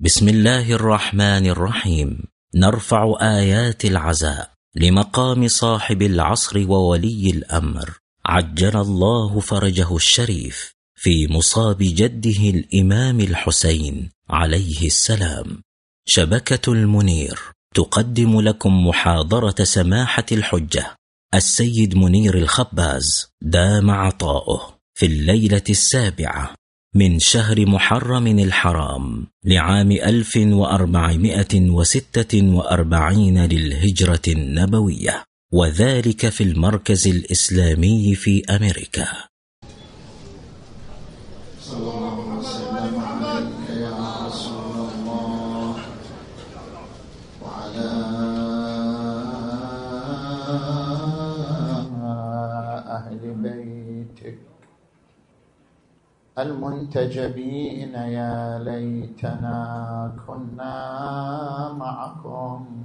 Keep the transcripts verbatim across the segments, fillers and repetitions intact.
بسم الله الرحمن الرحيم. نرفع آيات العزاء لمقام صاحب العصر وولي الأمر عجل الله فرجه الشريف في مصاب جده الإمام الحسين عليه السلام. شبكة المنير تقدم لكم محاضرة سماحة الحجة السيد منير الخباز دام عطاؤه في الليلة السابعة من شهر محرم الحرام لعام ألف وأربعمائة وستة وأربعين للهجرة النبوية، وذلك في المركز الإسلامي في أمريكا. صلى الله وسلم عليك يا رسول الله وعلى أهل بيتك المنتجبين. يا ليتنا كنا معكم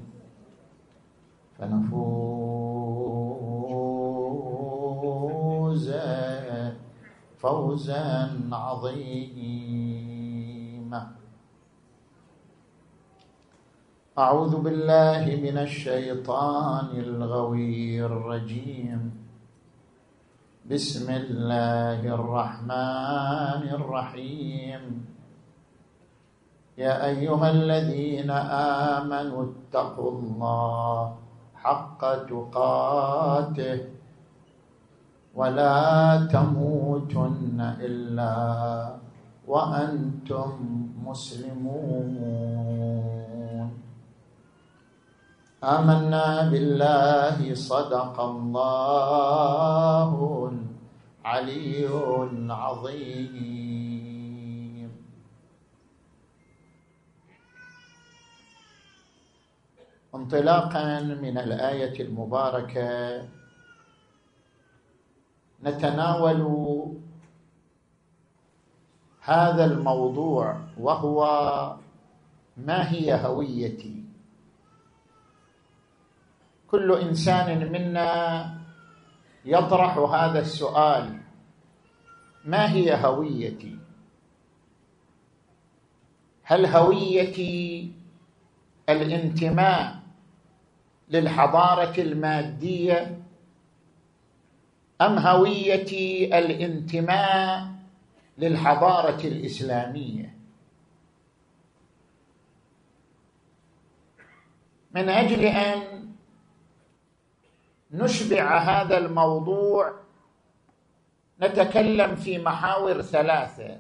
فنفوز فوزا عظيما. أعوذ بالله من الشيطان الغوي الرجيم. بسم الله الرحمن الرحيم. يا أيها الذين آمنوا اتقوا الله حق تقاته ولا تموتن إلا وأنتم مسلمون. آمنا بالله صدق الله العلي العظيم. انطلاقا من الآية المباركة نتناول هذا الموضوع، وهو ما هي هويتي؟ كل إنسان منا يطرح هذا السؤال: ما هي هويتي؟ هل هويتي الانتماء للحضارة المادية، أم هويتي الانتماء للحضارة الإسلامية؟ من أجل أن نشبع هذا الموضوع نتكلم في محاور ثلاثة: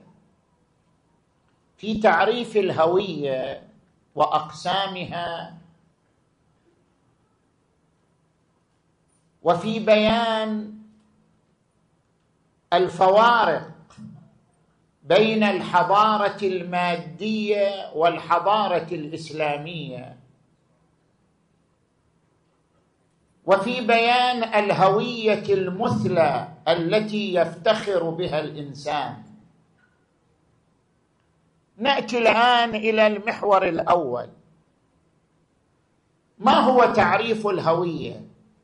في تعريف الهوية وأقسامها، وفي بيان الفوارق بين الحضارة المادية والحضارة الإسلامية، وفي بيان الهوية المثلى التي يفتخر بها الإنسان. نأتي الآن إلى المحور الأول: ما هو تعريف الهوية؟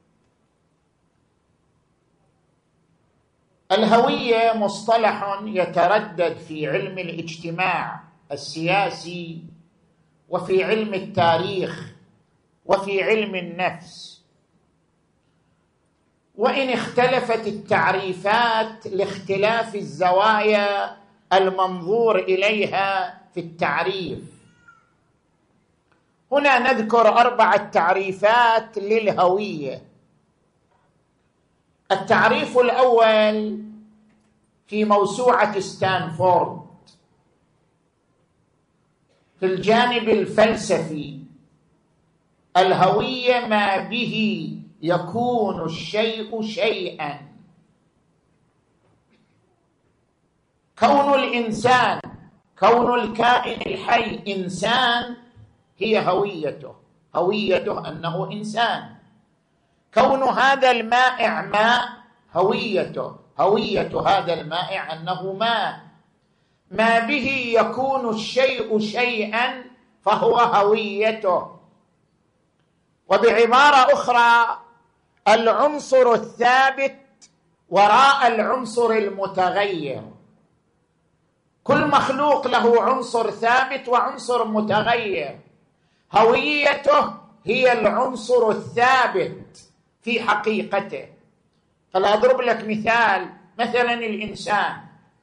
الهوية مصطلح يتردد في علم الاجتماع السياسي، وفي علم التاريخ، وفي علم النفس، وإن اختلفت التعريفات لاختلاف الزوايا المنظور إليها في التعريف. هنا نذكر أربعة تعريفات للهوية. التعريف الأول في موسوعة ستانفورد في الجانب الفلسفي: الهوية ما به يكون الشيء شيئا. كون الإنسان، كون الكائن الحي إنسان هي هويته، هويته أنه إنسان. كون هذا المائع ماء هويته، هوية هذا المائع أنه ماء. ما به يكون الشيء شيئا فهو هويته. وبعبارة أخرى: العنصر الثابت وراء العنصر المتغير. كل مخلوق له عنصر ثابت وعنصر متغير. هويته هي العنصر الثابت في حقيقته. فلأضرب لك مثال، مثلا الإنسان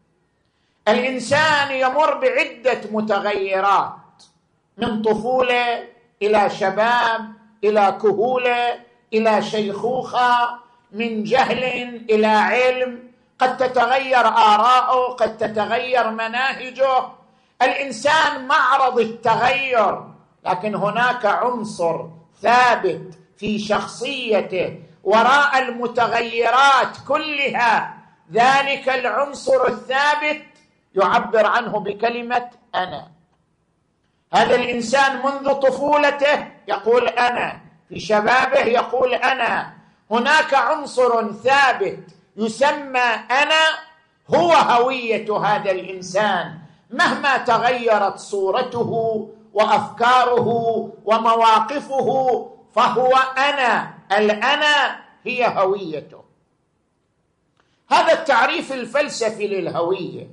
الإنسان يمر بعدة متغيرات، من طفولة إلى شباب إلى كهولة إلى شيخوخة، من جهل إلى علم، قد تتغير آراءه، قد تتغير مناهجه. الإنسان معرض التغير، لكن هناك عنصر ثابت في شخصيته وراء المتغيرات كلها. ذلك العنصر الثابت يعبر عنه بكلمة أنا. هذا الإنسان منذ طفولته يقول أنا، في شبابه يقول أنا. هناك عنصر ثابت يسمى أنا، هو هوية هذا الإنسان، مهما تغيرت صورته وأفكاره ومواقفه فهو أنا. الأنا هي هويته. هذا التعريف الفلسفي للهوية.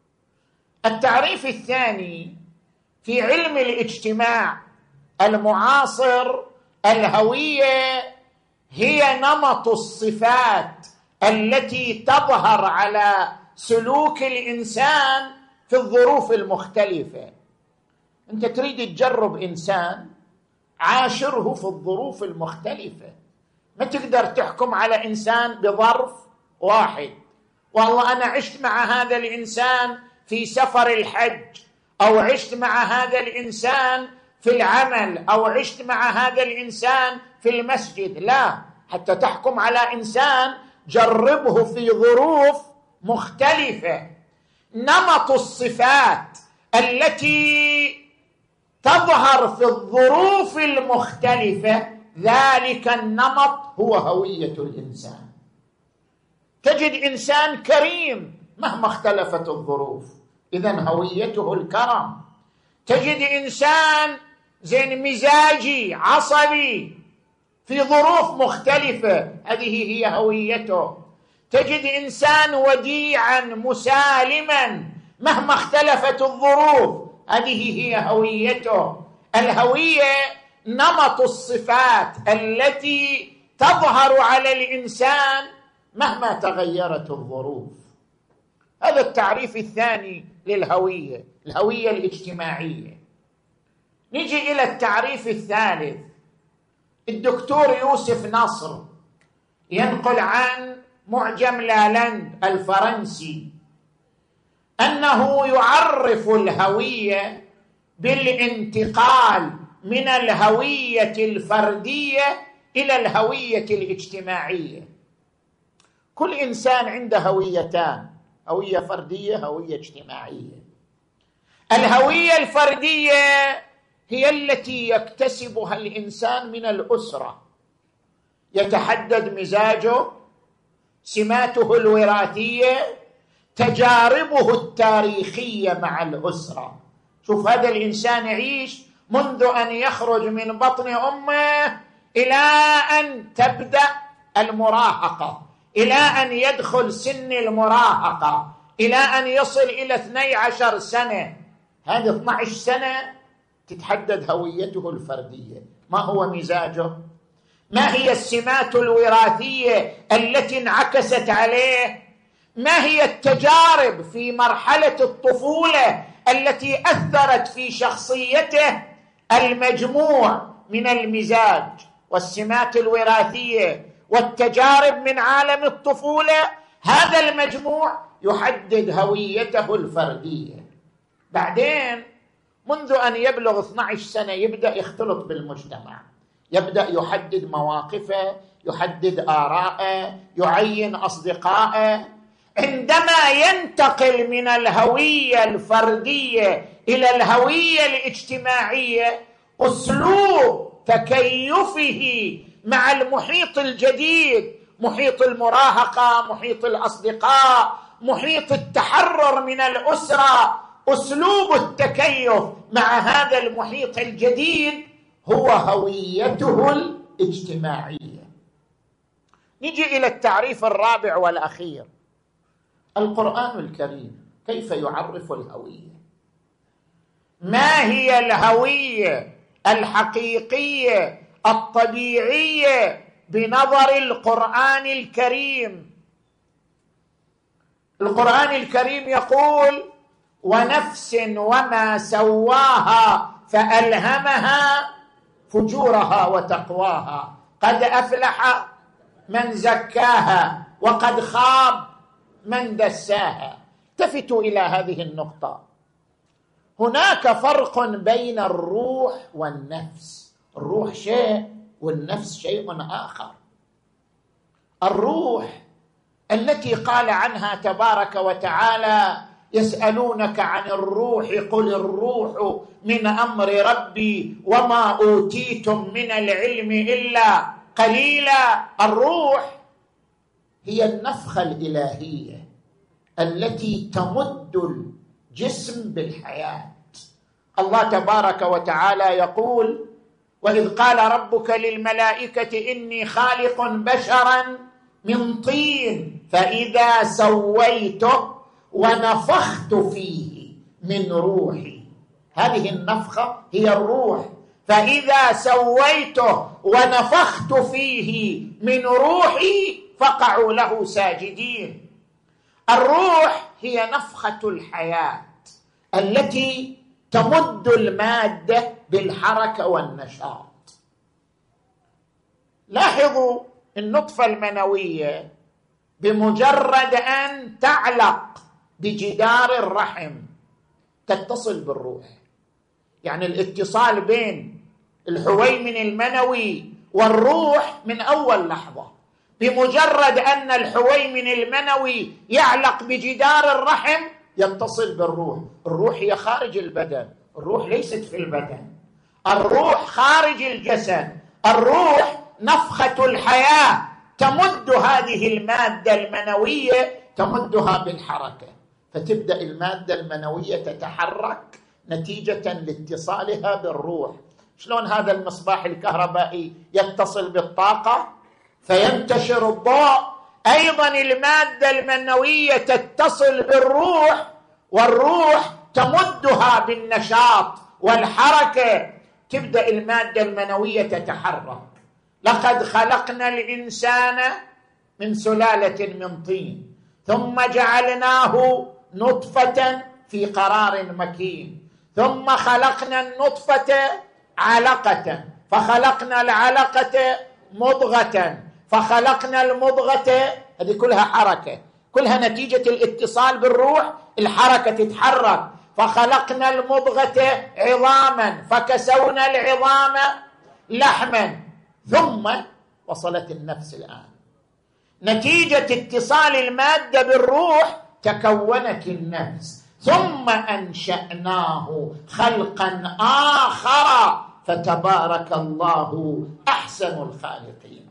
التعريف الثاني في علم الاجتماع المعاصر، الهوية هي نمط الصفات التي تظهر على سلوك الإنسان في الظروف المختلفة. أنت تريد تجرب إنسان، عاشره في الظروف المختلفة. ما تقدر تحكم على إنسان بظرف واحد. والله أنا عشت مع هذا الإنسان في سفر الحج، أو عشت مع هذا الإنسان في العمل، أو عشت مع هذا الإنسان في المسجد. لا، حتى تحكم على إنسان جربه في ظروف مختلفة. نمط الصفات التي تظهر في الظروف المختلفة، ذلك النمط هو هوية الإنسان. تجد إنسان كريم مهما اختلفت الظروف، إذن هويته الكرم. تجد إنسان زين مزاجي عصبي في ظروف مختلفة، هذه هي هويته. تجد إنسان وديعا مسالما مهما اختلفت الظروف، هذه هي هويته. الهوية نمط الصفات التي تظهر على الإنسان مهما تغيرت الظروف. هذا التعريف الثاني للهوية، الهوية الاجتماعية. نجي إلى التعريف الثالث. الدكتور يوسف نصر ينقل عن معجم لالاند الفرنسي أنه يعرف الهوية بالانتقال من الهوية الفردية إلى الهوية الاجتماعية. كل إنسان عنده هويتان، هوية فردية، هوية اجتماعية. الهوية الفردية هي التي يكتسبها الإنسان من الأسرة، يتحدد مزاجه، سماته الوراثية، تجاربه التاريخية مع الأسرة. شوف هذا الإنسان يعيش منذ أن يخرج من بطن أمه إلى أن تبدأ المراهقة، إلى أن يدخل سن المراهقة، إلى أن يصل إلى اثني عشر سنة. هذه اثني عشر سنة تتحدد هويته الفردية. ما هو مزاجه؟ ما هي السمات الوراثية التي انعكست عليه؟ ما هي التجارب في مرحلة الطفولة التي أثرت في شخصيته؟ المجموع من المزاج والسمات الوراثية والتجارب من عالم الطفولة، هذا المجموع يحدد هويته الفردية. بعدين منذ أن يبلغ اثني عشر سنة يبدأ يختلط بالمجتمع، يبدأ يحدد مواقفه، يحدد آراءه، يعين أصدقائه. عندما ينتقل من الهوية الفردية إلى الهوية الاجتماعية، أسلوب تكيفه مع المحيط الجديد، محيط المراهقة، محيط الأصدقاء، محيط التحرر من الأسرة، أسلوب التكيف مع هذا المحيط الجديد هو هويته الاجتماعية. نجي إلى التعريف الرابع والأخير. القرآن الكريم كيف يعرف الهوية؟ ما هي الهوية الحقيقية الطبيعية بنظر القرآن الكريم؟ القرآن الكريم يقول: ونفس وما سواها فألهمها فجورها وتقواها، قد أفلح من زكاها وقد خاب من دساها. التفتوا إلى هذه النقطة. هناك فرق بين الروح والنفس. الروح شيء والنفس شيء آخر. الروح التي قال عنها تبارك وتعالى: يسألونك عن الروح قل الروح من أمر ربي وما أوتيتم من العلم إلا قليلا. الروح هي النفخة الإلهية التي تمد الجسم بالحياة. الله تبارك وتعالى يقول: وإذ قال ربك للملائكة إني خالق بشرا من طين فإذا سويته ونفخت فيه من روحي. هذه النفخة هي الروح. فإذا سويته ونفخت فيه من روحي فقعوا له ساجدين. الروح هي نفخة الحياة التي تمد المادة بالحركة والنشاط. لاحظوا النطفة المنوية بمجرد أن تعلق بجدار الرحم تتصل بالروح. يعني الاتصال بين الحويمن المنوي والروح من أول لحظة. بمجرد أن الحويمن المنوي يعلق بجدار الرحم يتصل بالروح. الروح هي خارج البدن، الروح ليست في البدن، الروح خارج الجسد. الروح نفخة الحياة تمد هذه المادة المنوية، تمدها بالحركة، فتبدأ المادة المنوية تتحرك نتيجة لاتصالها بالروح. شلون هذا المصباح الكهربائي يتصل بالطاقة فينتشر الضوء؟ أيضا المادة المنوية تتصل بالروح، والروح تمدها بالنشاط والحركة، تبدأ المادة المنوية تتحرك. لقد خلقنا الإنسان من سلالة من طين ثم جعلناه نطفة في قرار مكين ثم خلقنا النطفة علقة فخلقنا العلقة مضغة فخلقنا المضغة. هذه كلها حركة، كلها نتيجة الاتصال بالروح. الحركة تتحرك. فخلقنا المضغة عظاما فكسونا العظام لحما. ثم وصلت النفس الآن نتيجة اتصال المادة بالروح تكونت النفس. ثم أنشأناه خلقا آخر فتبارك الله أحسن الخالقين.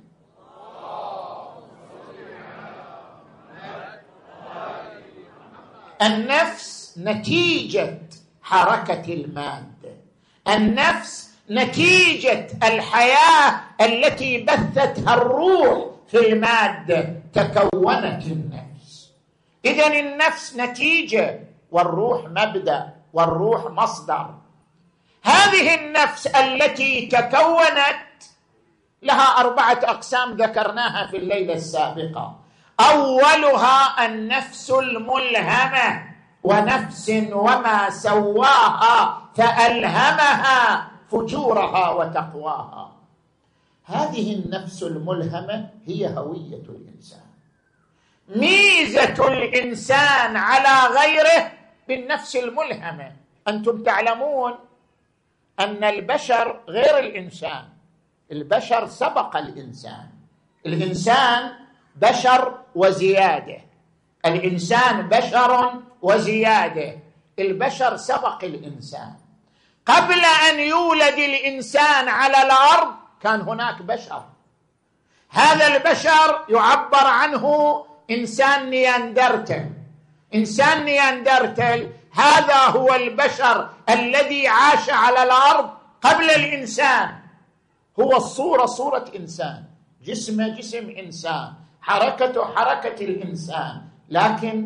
النفس نتيجة حركة المادة، النفس نتيجة الحياة التي بثتها الروح في المادة تكونت النفس. إذن النفس نتيجة والروح مبدأ والروح مصدر. هذه النفس التي تكونت لها أربعة أقسام ذكرناها في الليلة السابقة. أولها النفس الملهمة، ونفس وما سواها فألهمها فجورها وتقواها. هذه النفس الملهمة هي هوية الإنسان. ميزة الإنسان على غيره بالنفس الملهمة. أنتم تعلمون أن البشر غير الإنسان. البشر سبق الإنسان. الإنسان بشر وزيادة. الإنسان بشر وزيادة. البشر سبق الإنسان. قبل أن يولد الإنسان على الأرض كان هناك بشر. هذا البشر يعبر عنه إنسان نياندرتل. إنسان نياندرتل هذا هو البشر الذي عاش على الأرض قبل الإنسان. هو الصورة صورة إنسان، جسمه جسم إنسان، حركته حركة الإنسان، لكن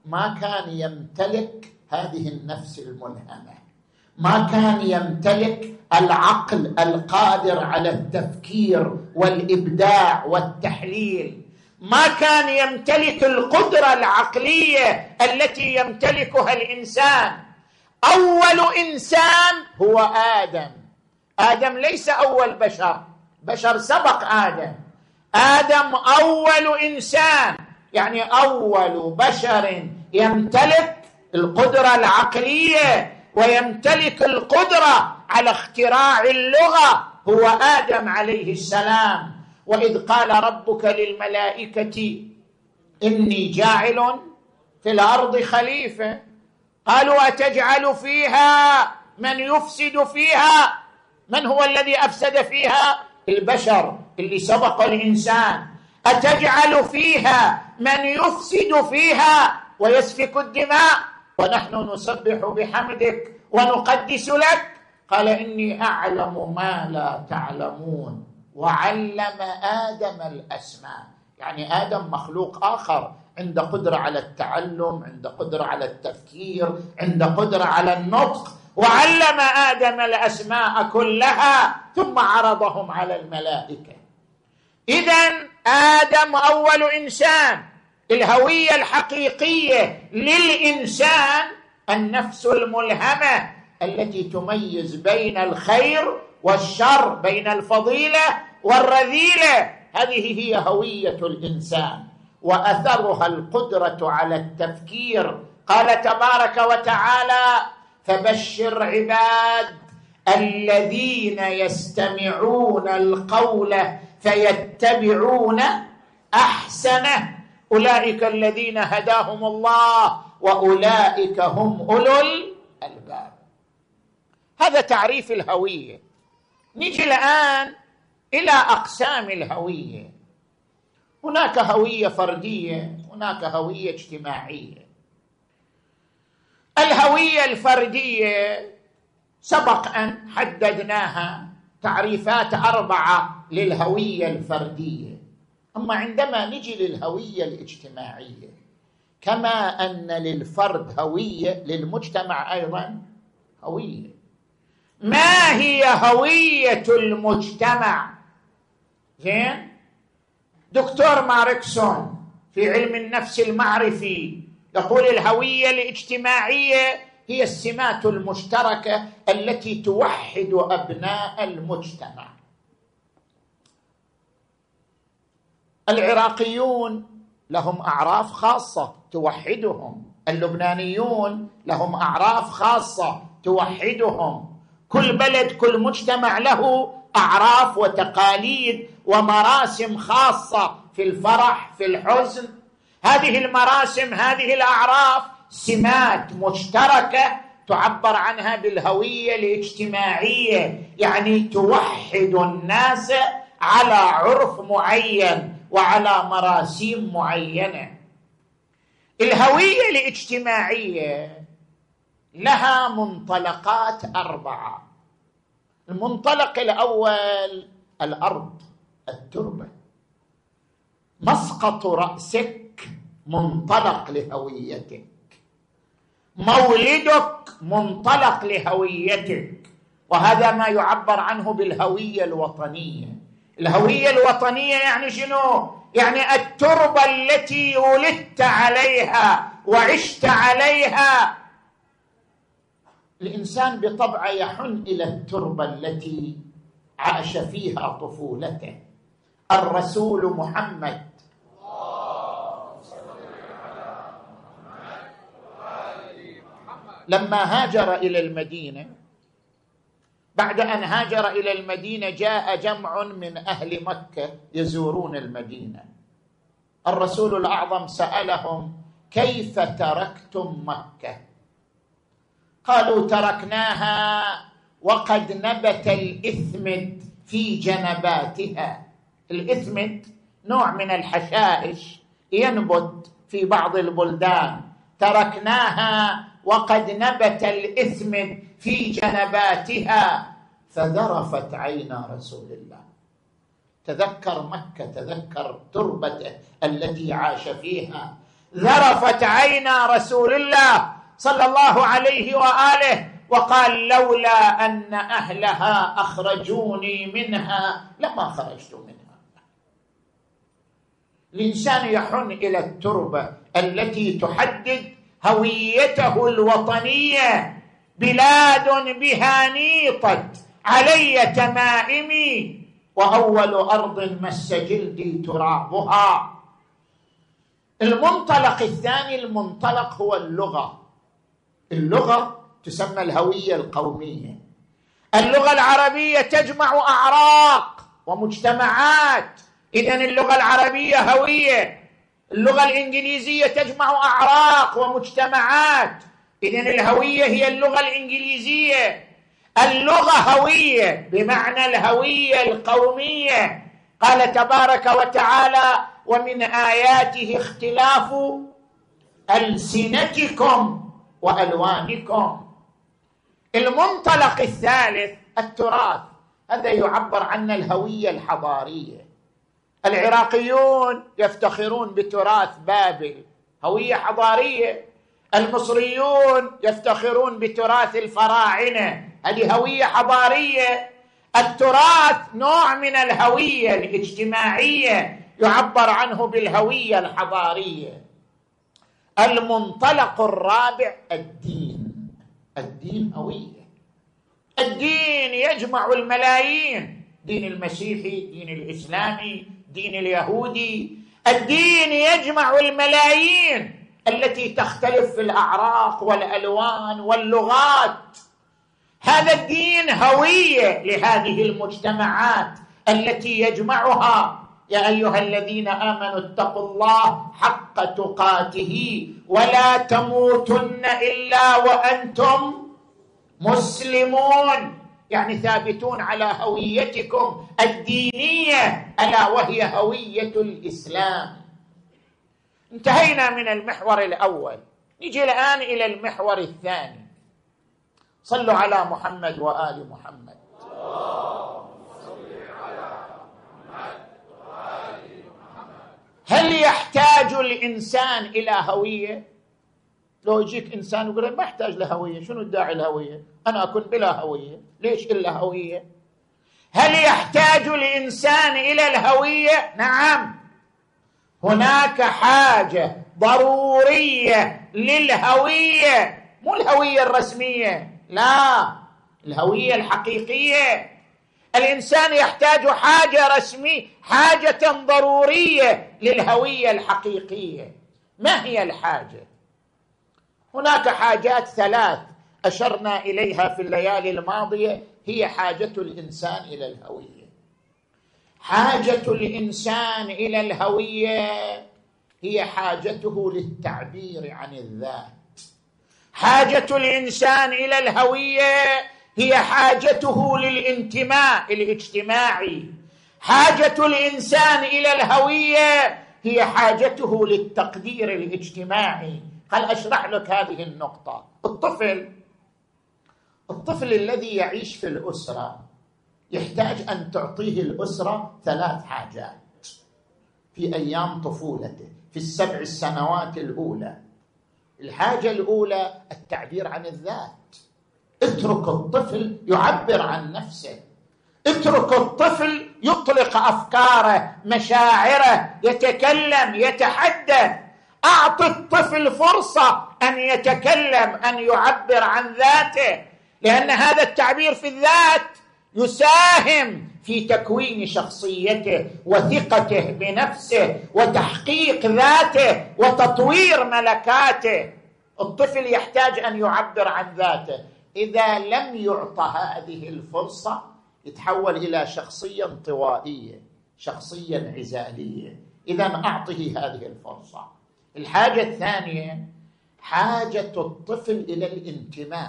ما كان يمتلك هذه النفس الملهمة، ما كان يمتلك العقل القادر على التفكير والإبداع والتحليل، ما كان يمتلك القدرة العقلية التي يمتلكها الإنسان. أول إنسان هو آدم. آدم ليس أول بشر، بشر سبق آدم. آدم أول إنسان، يعني أول بشر يمتلك القدرة العقلية ويمتلك القدرة على اختراع اللغة هو آدم عليه السلام. وإذ قال ربك للملائكة إني جاعل في الأرض خليفة، قالوا أتجعل فيها من يفسد فيها؟ من هو الذي أفسد فيها؟ البشر اللي سبق الإنسان. أتجعل فيها من يفسد فيها ويسفك الدماء ونحن نسبح بحمدك ونقدس لك؟ قال إني أعلم ما لا تعلمون وعلم آدم الأسماء. يعني آدم مخلوق آخر، عنده قدرة على التعلم، عنده قدرة على التفكير، عنده قدرة على النطق. وعلم آدم الأسماء كلها ثم عرضهم على الملائكة. إذن آدم أول إنسان. الهوية الحقيقية للإنسان النفس الملهمة التي تميز بين الخير والشر، بين الفضيلة والرذيلة. هذه هي هوية الإنسان، وأثرها القدرة على التفكير. قال تبارك وتعالى: فبشر عباد الذين يستمعون القول فيتبعون أحسنه أولئك الذين هداهم الله وأولئك هم أولو الألباب. هذا تعريف الهوية. نجي الآن إلى أقسام الهوية. هناك هوية فردية، هناك هوية اجتماعية. الهوية الفردية سبق أن حددناها، تعريفات أربعة للهوية الفردية. أما عندما نجي للهوية الاجتماعية، كما أن للفرد هوية، للمجتمع أيضا هوية. ما هي هوية المجتمع؟ زين، دكتور ماركسون في علم النفس المعرفي يقول الهوية الاجتماعية هي السمات المشتركة التي توحد أبناء المجتمع. العراقيون لهم أعراف خاصة توحدهم، اللبنانيون لهم أعراف خاصة توحدهم. كل بلد، كل مجتمع له أعراف وتقاليد ومراسم خاصة في الفرح، في الحزن. هذه المراسم، هذه الأعراف سمات مشتركة تعبر عنها بالهوية الاجتماعية، يعني توحد الناس على عرف معين وعلى مراسيم معينة. الهوية الاجتماعية لها منطلقات أربعة. المنطلق الأول الأرض، التربة. مسقط رأسك منطلق لهويتك، مولدك منطلق لهويتك، وهذا ما يعبر عنه بالهوية الوطنية. الهوية الوطنية يعني شنو؟ يعني التربة التي ولدت عليها وعشت عليها. الإنسان بطبعه يحن إلى التربة التي عاش فيها طفولته. الرسول محمد لما هاجر إلى المدينة، بعد أن هاجر إلى المدينة جاء جمع من أهل مكة يزورون المدينة. الرسول الأعظم سألهم: كيف تركتم مكة؟ قالوا: تركناها وقد نبت الإثمد في جنباتها. الإثمد نوع من الحشائش ينبت في بعض البلدان. تركناها وقد نبت الإثمد في جنباتها. فذرفت عينا رسول الله. تذكر مكة، تذكر تربته التي عاش فيها. ذرفت عينا رسول الله صلى الله عليه وآله وقال: لولا أن أهلها أخرجوني منها لما خرجت منها. الإنسان يحن إلى التربة التي تحدد هويته الوطنية. بلاد بها نيطت علي تمائمي، وأول أرض مس جلدي ترابها. المنطلق الثاني المنطلق هو اللغة. اللغة تسمى الهوية القومية. اللغة العربية تجمع أعراق ومجتمعات، إذن اللغة العربية هوية. اللغة الإنجليزية تجمع أعراق ومجتمعات، إذن الهوية هي اللغة الإنجليزية. اللغة هوية بمعنى الهوية القومية. قال تبارك وتعالى: ومن آياته اختلاف ألسنتكم وألوانكم. المنطلق الثالث التراث، هذا يعبر عن الهوية الحضارية. العراقيون يفتخرون بتراث بابل، هوية حضارية. المصريون يفتخرون بتراث الفراعنة، هذه هوية حضارية. التراث نوع من الهوية الاجتماعية يعبر عنه بالهوية الحضارية. المنطلق الرابع الدين. الدين هوية. الدين يجمع الملايين، دين المسيحي، دين الإسلامي، دين اليهودي. الدين يجمع الملايين التي تختلف في الأعراق والألوان واللغات. هذا الدين هوية لهذه المجتمعات التي يجمعها. يا أيها الذين آمنوا اتقوا الله حق تقاته ولا تموتن إلا وأنتم مسلمون، يعني ثابتون على هويتكم الدينية، ألا وهي هوية الإسلام. انتهينا من المحور الأول، نجي الآن إلى المحور الثاني. صلوا على محمد وآل محمد. هل يحتاج الإنسان إلى هوية؟ لو يجيك إنسان يقول ما يحتاج لهوية، شنو الداعي الهوية؟ أنا أكون بلا هوية، ليش إلا هوية؟ هل يحتاج الإنسان إلى الهوية؟ نعم، هناك حاجة ضرورية للهوية، مو الهوية الرسمية، لا، الهوية الحقيقية. الإنسان يحتاج حاجة رسمية، حاجة ضرورية للهوية الحقيقية. ما هي الحاجة؟ هناك حاجات ثلاث أشرنا إليها في الليالي الماضية، هي حاجة الإنسان إلى الهوية. حاجة الإنسان إلى الهوية هي حاجته للتعبير عن الذات. حاجة الإنسان إلى الهوية هي حاجته للانتماء الاجتماعي. حاجة الإنسان إلى الهوية هي حاجته للتقدير الاجتماعي. خل أشرح لك هذه النقطة. الطفل الطفل الذي يعيش في الأسرة يحتاج أن تعطيه الأسرة ثلاث حاجات في أيام طفولته، في السبع السنوات الأولى. الحاجة الأولى التعبير عن الذات. اترك الطفل يعبر عن نفسه، اترك الطفل يطلق أفكاره، مشاعره، يتكلم، يتحدث. أعط الطفل فرصة أن يتكلم، أن يعبر عن ذاته، لأن هذا التعبير في الذات يساهم في تكوين شخصيته وثقته بنفسه وتحقيق ذاته وتطوير ملكاته. الطفل يحتاج أن يعبر عن ذاته. إذا لم يعطى هذه الفرصة يتحول إلى شخصية انطوائية، شخصية انعزالية. إذا أعطه هذه الفرصة. الحاجة الثانية حاجة الطفل إلى الانتماء.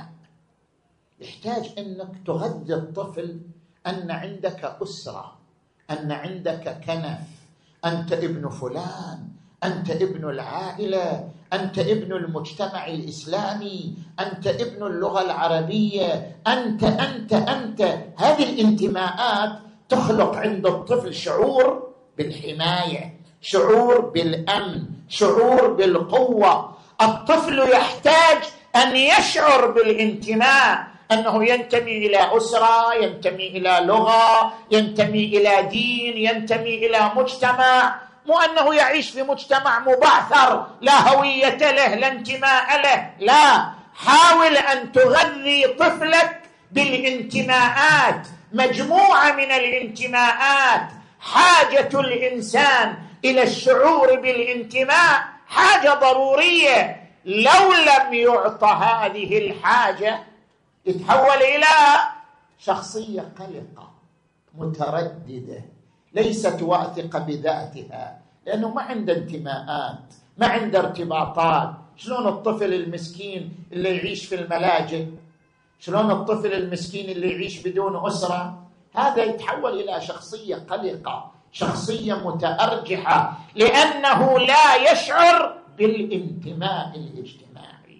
يحتاج أنك تغذي الطفل أن عندك أسرة، أن عندك كنف، أنت ابن فلان، أنت ابن العائلة، أنت ابن المجتمع الإسلامي، أنت ابن اللغة العربية، أنت أنت أنت. هذه الانتماءات تخلق عند الطفل شعور بالحماية، شعور بالأمن، شعور بالقوة. الطفل يحتاج أن يشعر بالانتماء، أنه ينتمي إلى أسرة، ينتمي إلى لغة، ينتمي إلى دين، ينتمي إلى مجتمع، مو أنه يعيش في مجتمع مبعثر لا هوية له لا انتماء له. لا، حاول أن تغذي طفلك بالانتماءات، مجموعة من الانتماءات. حاجة الإنسان إلى الشعور بالانتماء حاجة ضرورية، لو لم يعطى هذه الحاجة يتحول إلى شخصية قلقة مترددة، ليست واثقة بذاتها، لأنه ما عنده انتماءات، ما عنده ارتباطات. شلون الطفل المسكين اللي يعيش في الملاجئ، شلون الطفل المسكين اللي يعيش بدون أسرة، هذا يتحول إلى شخصية قلقة، شخصية متأرجحة، لأنه لا يشعر بالانتماء الاجتماعي.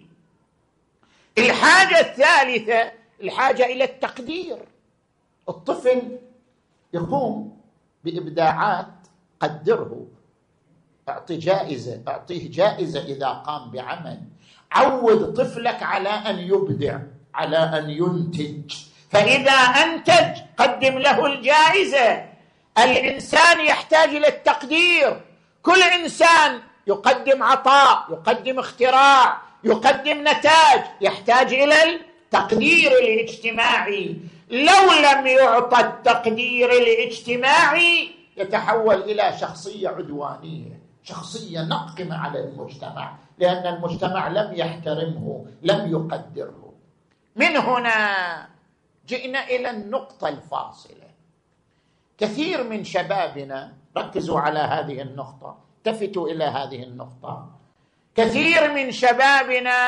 الحاجة الثالثة الحاجة إلى التقدير. الطفل يقوم بإبداعات، قدره، أعطي جائزة، أعطيه جائزة إذا قام بعمل. عود طفلك على أن يبدع، على أن ينتج، فإذا أنتج قدم له الجائزة. الإنسان يحتاج إلى التقدير، كل إنسان يقدم عطاء، يقدم اختراع، يقدم نتاج، يحتاج إلى التقدير الاجتماعي. لو لم يعطى التقدير الاجتماعي يتحول إلى شخصية عدوانية، شخصية ناقمة على المجتمع، لأن المجتمع لم يحترمه، لم يقدره. من هنا جئنا إلى النقطة الفاصلة. كثير من شبابنا، ركزوا على هذه النقطة، التفتوا إلى هذه النقطة. كثير من شبابنا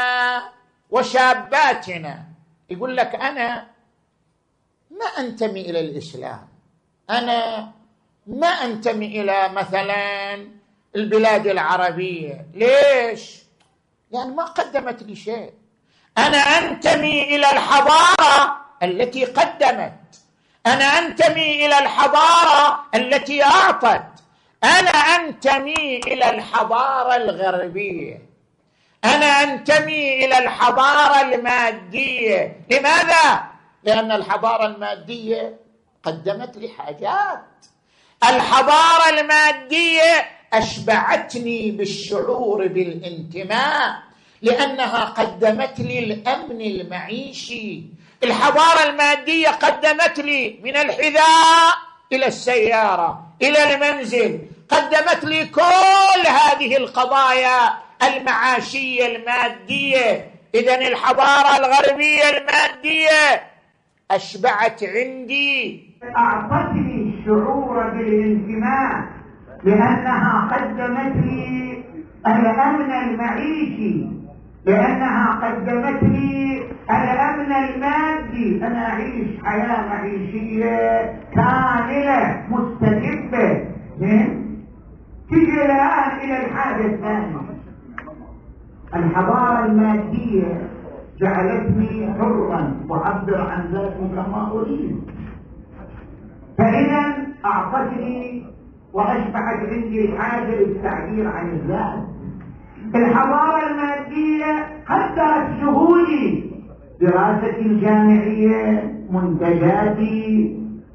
وشاباتنا يقول لك أنا ما أنتمي إلى الإسلام، أنا ما أنتمي إلى مثلا البلاد العربية. ليش؟ يعني ما قدمت لي شيء. أنا أنتمي إلى الحضارة التي قدمت، أنا أنتمي إلى الحضارة التي أعطت، أنا أنتمي إلى الحضارة الغربية، أنا أنتمي إلى الحضارة المادية. لماذا؟ لأن الحضارة المادية قدمت لي حاجات. الحضارة المادية أشبعتني بالشعور بالانتماء، لأنها قدمت لي الأمن المعيشي. الحضارة المادية قدمت لي من الحذاء إلى السيارة إلى المنزل، قدمت لي كل هذه القضايا المعاشية المادية. إذن الحضارة الغربية المادية أشبعت عندي، أعطتني الشعور بالانتماء، لأنها قدمت لي الأمن المعيشي، لأنها قدمت لي الأمن المادي. أنا أعيش حياة معيشية كاملة مستجبة. تيجي الآن إلى الحاجة الثانية. الحضارة المادية جعلتني حرا وأعبر عن ذاتي كما أريد، فإذا أعطتني وأشبعت عندي حاجة للتعبير عن الذات. الحضارة المادية قدرت شهودي، دراستي الجامعية، منتجاتي،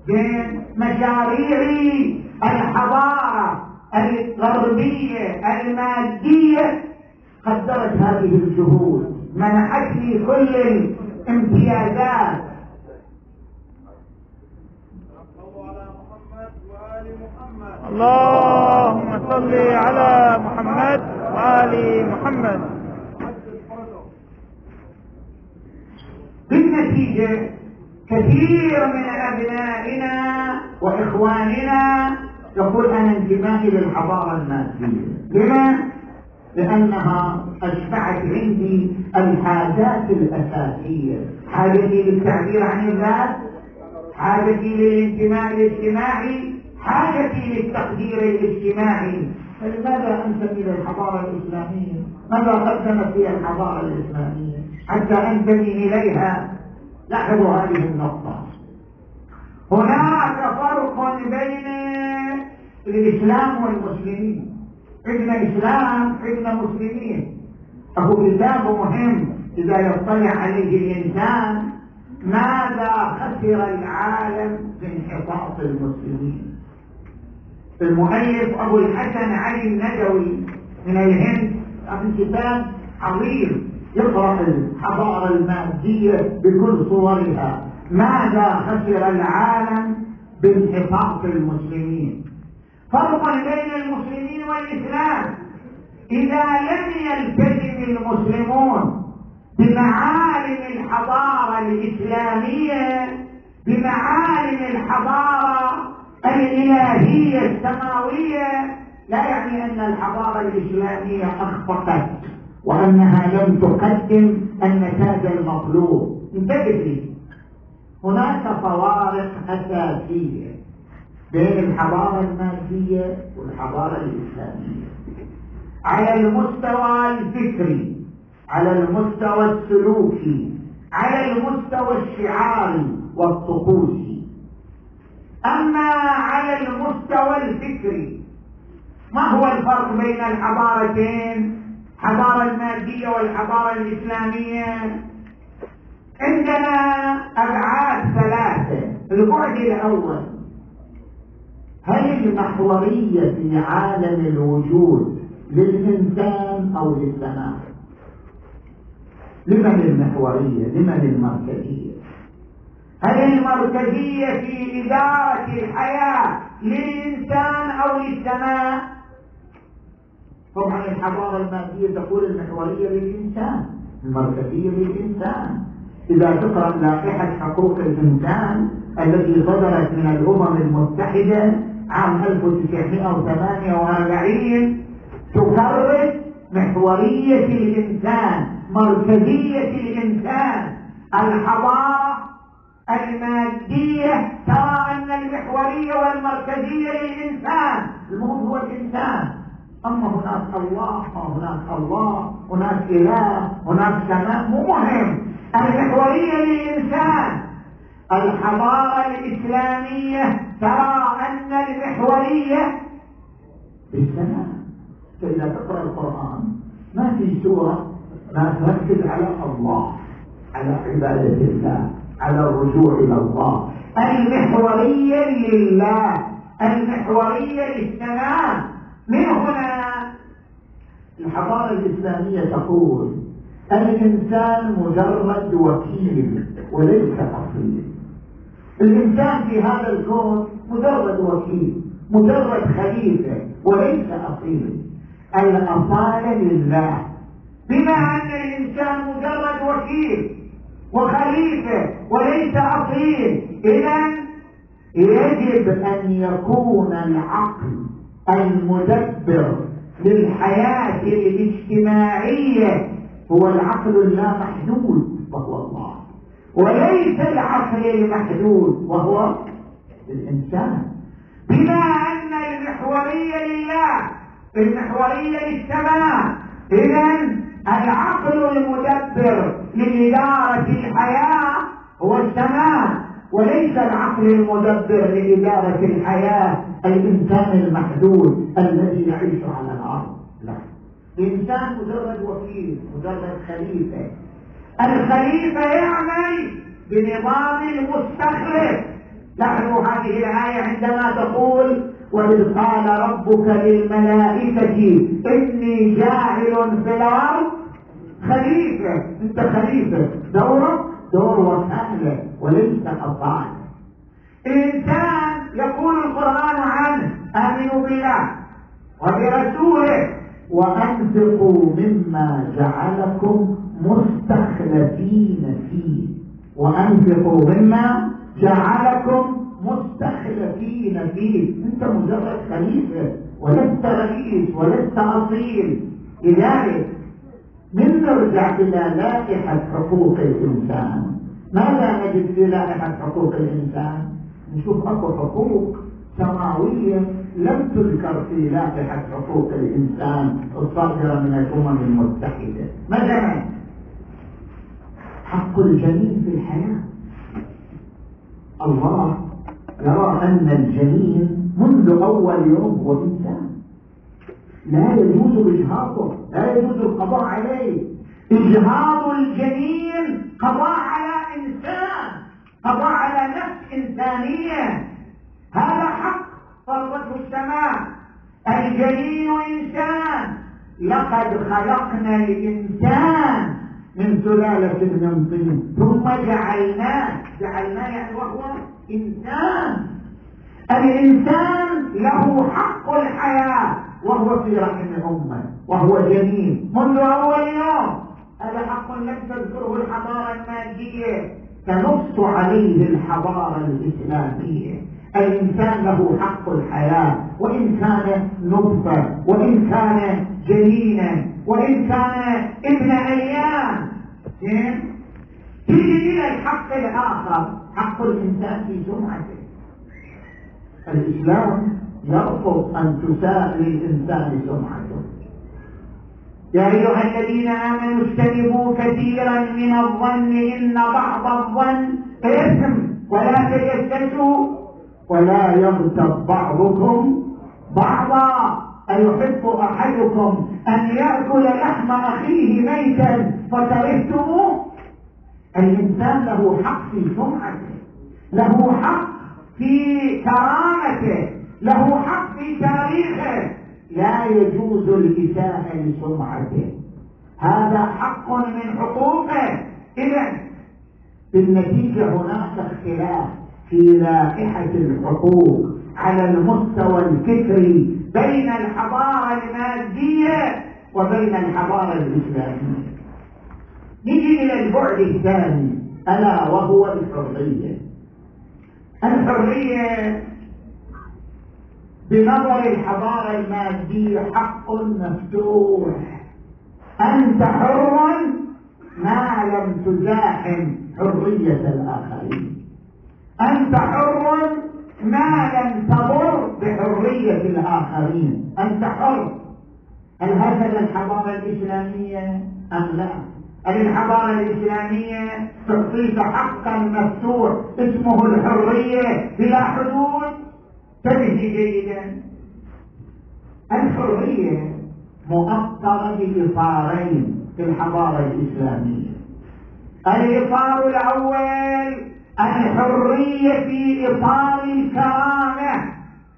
مشاريعي. الحضارة الغربية المادية قدرت هذه الجهود، منحت لي كل الامتيازات. اللهم صل على محمد وآل محمد. بالنتيجة كثير من أبنائنا وإخواننا يقول أنا انتمائي للحضارة المادية. لما؟ لأنها أشبعت عندي الحاجات الأساسية، حاجتي للتعبير عن الذات، حاجتي للانتماء الاجتماعي، حاجتي للتقدير الاجتماعي. فلماذا أنتمي للحضارة الإسلامية؟ ماذا قدمت لي الحضارة الإسلامية حتى أنتمي إليها؟ لاحظوا هذه النقطة. هناك فرق بين الإسلام والمسلمين. عندنا إسلام، عندنا مسلمين. أهو كتاب مهم إذا يطلع عليه الإنسان ماذا خسر العالم بانحطاط المسلمين. المؤلف أبو الحسن علي الندوي من الهند في كتاب عظيم يقرأ الحضارة المادية بكل صورها، ماذا خسر العالم بانحطاط المسلمين. فرق بين المسلمين والإسلام: إذا لم يلتزم المسلمون بمعالم الحضارة الإسلامية، بمعالم الحضارة الإلهية السماوية، لا يعني أن الحضارة الإسلامية أخطأت وأنها لم تقدم النتاج المطلوب. انتبه، هناك فوارق أساسية بين الحضارة المادية والحضارة الإسلامية على المستوى الفكري، على المستوى السلوكي، على المستوى الشعاري والطقوسي. أما على المستوى الفكري، ما هو الفرق بين الحضارتين، الحضارة المادية والحضارة الإسلامية؟ عندنا أبعاد ثلاثة. البعد الأول: هل المحورية في عالم الوجود للإنسان أو للسماء؟ لمن المحورية؟ لمن المركزية؟ هل المركزية في إدارة الحياة للإنسان أو للسماء؟ طبعا الحضارة المادية تقول المحورية للإنسان، المركزية للإنسان. إذا تقرأ لائحة حقوق الإنسان التي صدرت من الأمم المتحدة عام ألف وتسعمائة وثمانية وأربعين تفرق محورية الإنسان، مركزية الإنسان. الحضارة المادية ترى أن المحورية والمركزية للإنسان، المهم هو الإنسان. أما هناك الله، هناك الله، هناك إله، هناك سماء، مو مهم، المحورية للإنسان. الحضارة الإسلامية ترى أن المحورية بالسماء. فإذا تقرأ القرآن ما في سورة ما تركز على الله، على عبادة الله، على الرجوع إلى الله. المحورية لله، المحورية للسماء. من هنا الحضارة الإسلامية تقول الإنسان مجرد وكيل وليس أصيل. الإنسان في هذا الكون مجرد وكيل، مجرد خليفة وليس أصيل. الأصالة لله. بما أن الإنسان مجرد وكيل وخليفة وليس أصيل، إذن يجب أن يكون العقل المدبر للحياة الاجتماعية هو العقل اللامحدود وهو الله، وليس العقل المحدود وهو الإنسان. بما أن المحورية لله، المحورية للسماء، إذن العقل المدبر لإدارة الحياة هو السماء، وليس العقل المدبر لإدارة الحياة الإنسان المحدود الذي يعيش على الأرض. لا، الإنسان مجرد وكيل، مجرد خليفة. الخليفة يعمل بنظام المستخلف. لاحظوا هذه الآية عندما تقول وإذ قال ربك للملائكة إني جاعل في الأرض خليفة. أنت خليفة، دورك دور وكالة وليس أطاعة. الإنسان يقول القرآن عنه آمنوا بالله وبرسوله وأنفقوا مما جعلكم مستخلفين فيه. وأنفقوا مما جعلكم مستخلفين فيه. أنت مجرد خليفة ولست رئيس ولست أصيل. لذلك من نرجع إلى لائحة حقوق الإنسان، ماذا نجد في لائحة حقوق الإنسان؟ نشوف أكو حقوق سماوية لم تذكر في لائحة حقوق الإنسان الصادرة من الأمم المتحدة. مثلا حق الجنين في الحياة. الله يرى أن الجنين منذ أول يوم هو إنسان. لا يجوز إجهاضه، لا يجوز القضاء عليه. إجهاض الجنين قضاء على إنسان، قضاء على نفس إنسانية، هذا حق فرضته السماء. الجنين إنسان، لقد خلقنا الإنسان من سلالة من طين ثم جعلناه، جعلناه يعني وهو إنسان. الإنسان له حق الحياة وهو في رحم أمه وهو جنين منذ أول يوم. هذا حق لم تذكره الحضارة المادية، تنص عليه الحضارة الإسلامية. الإنسان له حق الحياة، وإن كان نطفة، وإن كان جنينا، وإن كان ابن أيام. تيجي إلى الحق الآخر، حق الإنسان في سمعته. الإسلام يرفض أن تساء للإنسان سمعته. يا أيها الذين آمنوا اجتنبوا كثيرا من الظن إن بعض الظن إثم ولا تجسسوا ولا يغتب بعضكم بعضا أيحب أحدكم أن يأكل لحم أخيه ميتا فكرهتموه. الإنسان له حق في سمعته، له حق في كرامته، له حق في تاريخه، لا يجوز الإساءة لسمعته، هذا حق من حقوقه. إذن بالنتيجة هناك اختلاف في لائحة الحقوق على المستوى الفكري بين الحضارة المادية وبين الحضارة الإسلامية. نجي إلى البعد الثاني ألا وهو الحرية. الحرية بنظر الحضارة المادية حق مفتوح، أنت حر ما لم تزاحم حرية الآخرين، أنت حر ما لم تضر بحرية الآخرين، أنت حر. هل هكذا الحضارة الإسلامية أم لا؟ هل الحضارة الإسلامية تعطيك حقا مفتوح اسمه الحرية بلا حدود؟ تبه جيدا. الحرية مؤطرة بإطارين في الحضارة الإسلامية. الإطار الأول الحرية في إطار الكرامة،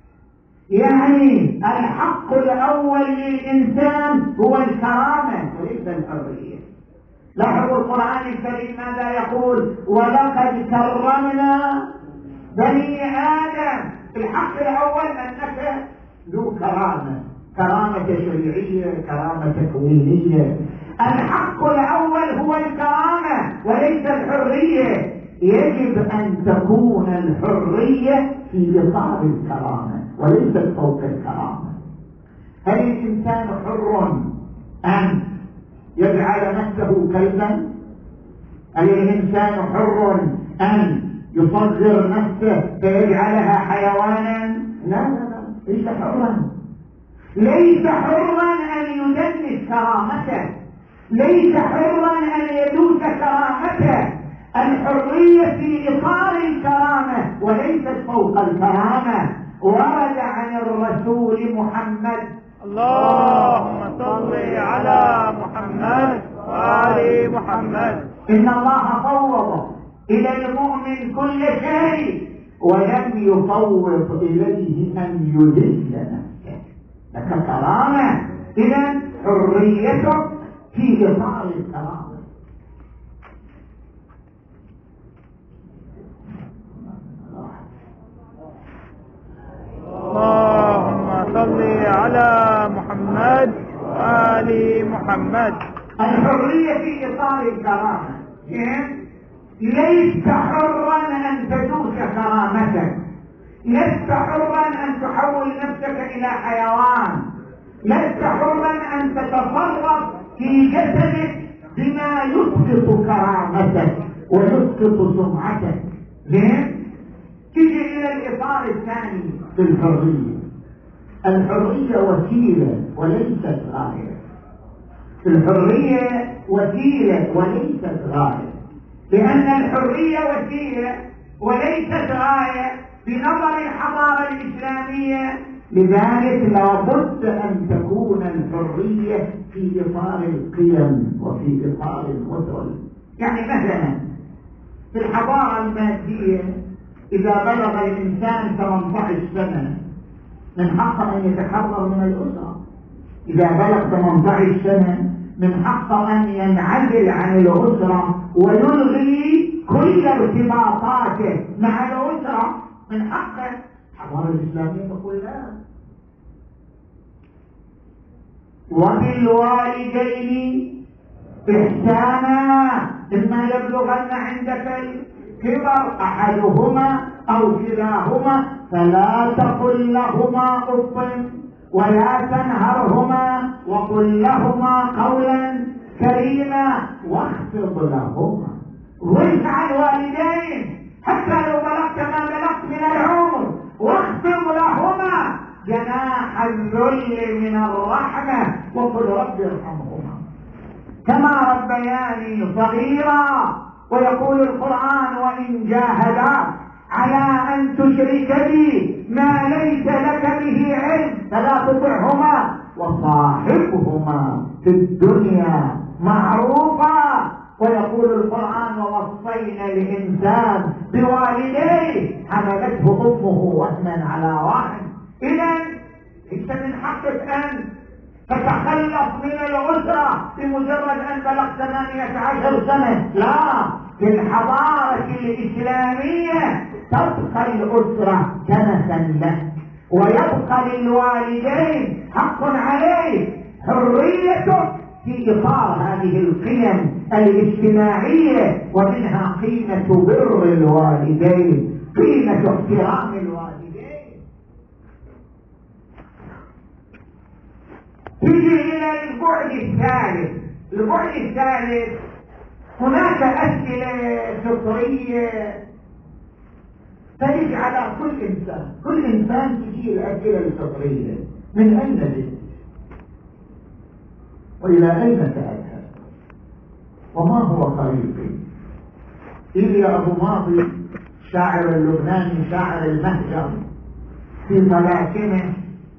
يعني الحق الأول للإنسان هو الكرامة وليس الحرية. لاحظوا القرآن الكريم ماذا يقول؟ ولقد كرمنا بني آدم. الحق الأول أنك ذو كرامة، كرامة شرعية، كرامة تكوينية. الحق الأول هو الكرامة وليس الحرية. يجب أن تكون الحرية في إطار الكرامة وليست فوق الكرامة. هل الإنسان حر أن يجعل نفسه كلبا؟ هل الإنسان حر أن يصغر نفسه فيجعلها حيوانا؟ لا لا لا، ليس حرا. ليس حرا أن يدنس كرامته، ليس حرا أن يدوس كرامته. الحرية في إطار الكرامة وليست فوق الكرامة. ورد عن الرسول محمد اللهم صل على محمد وآل محمد إن الله فوض إلى المؤمن كل شيء ولم يفوض إليه أن يذل نفسه. لك كرامة، إذن حريتك في إطار الكرامة. اللهم صل على محمد وآل محمد. الحرية في إطار الكرامة. ليس حرا أن تدوس كرامتك، لست حرا أن تحول نفسك إلى حيوان، لست حرا أن تتصرف في جسدك بما يسقط كرامتك ويسقط سمعتك. ليه؟ تجي إلى الإطار الثاني في الحرية. الحرية وسيلة وليست غاية. الحرية وسيلة وليست غاية، لأن الحرية وسيلة وليست غاية بنظر الحضارة الإسلامية. لذلك لابد أن تكون الحرية في إطار القيم وفي إطار المثل. يعني مثلا في الحضارة المادية إذا بلغ الإنسان ثمانية عشر سنة من حقه أن يتحرر من الأسرة. إذا بلغ ثمانية عشر سنة من حقه أن ينعزل عن الأسرة ويلغي كل ارتباطاته مع الأسرة، من حقه. الحضارة الإسلامية تقول لا. وبالوالدين إحسانا إما يبلغن عندك الكبر أحدهما أو كلاهما فلا تقل لهما أف ولا تنهرهما وقل لهما قولا كريما واخفض لهما. وارفع الوالدين حتى لو بلغت ما بلغت من العمر، واخفض لهما جناح الذل من الرحمة وقل رب ارحمهما كما ربياني صغيرا. ويقول القرآن وإن جاهداك على أن تشرك بي ما ليس لك به علم فلا تطعهما وصاحبهما في الدنيا معروفا. ويقول القرآن ووصينا الإنسان بوالديه حملته أمه وهنا على وهن. إذن أنت من حقك أن تتخلص من الأسرة بمجرد أن بلغت ثمانية عشر سنة. لا، في الحضارة الإسلامية تبقى الأسرة كنسا لك، ويبقى للوالدين حق عليه حريتك في إطار هذه القيم الاجتماعية، ومنها قيمة بر الوالدين، قيمة احترام الوالدين. تجي إلى البعد الثالث. البعد الثالث هناك أسئلة فطرية تجي على كل إنسان. كل إنسان تجي الأسئلة الفطرية: من أين جئت؟ وإلى أين تذهب؟ وما هو طريقي؟ إلي أبو ماضي شاعر اللبناني شاعر المهجر في طلاسمه: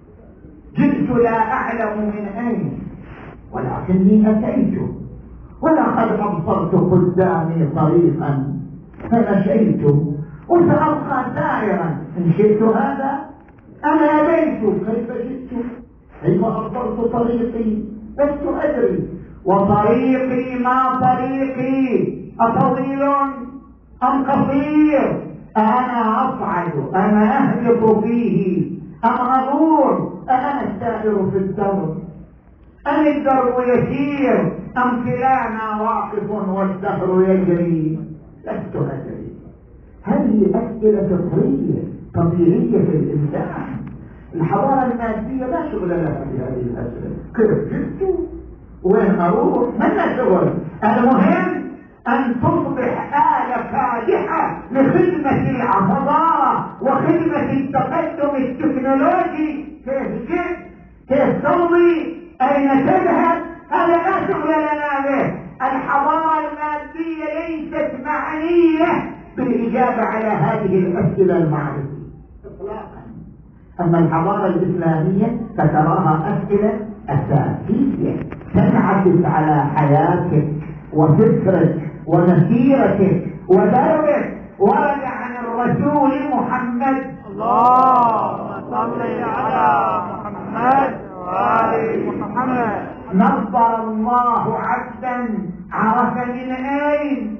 جئت لا أعلم من أين ولكني أتيت، ولقد أبصرت قدامي طريقا فمشيت وسأبقى سائرا إن شئت هذا أنا أبيت. كيف جئت؟ كيف أبصرت طريقي لست أدري، وطريقي ما طريقي أطويل أم قصير؟ أنا أصعد أنا أهبط فيه أم أدور؟ أنا السائر في الدرب أم الدرب يسير أم كلانا واقف والدهر يجري؟ لست أدري. هذه أسئلة فطرية طبيعية في الإنسان. الحضارة المادية لا شغل لها في هذه الأسئلة: كيف جئت؟ وين أروح؟ ما لها شغل. المهم أن تصبح آلة فادحة لخدمة الحضارة وخدمة التقدم التكنولوجي. كيف جئت؟ كيف تمضي؟ أين تذهب؟ هذا لا شغل لنا به. الحضارة المادية ليست معنية بالإجابة على هذه الأسئلة المعرفية إطلاقا. أما الحضارة الإسلامية فتراها أسئلة أساسية تنعكس على حياتك وفكرك ومسيرتك ودربك. ورد عن الرسول محمد: اللهم صل على محمد وآل محمد. نظر الله عبدا عرف من أين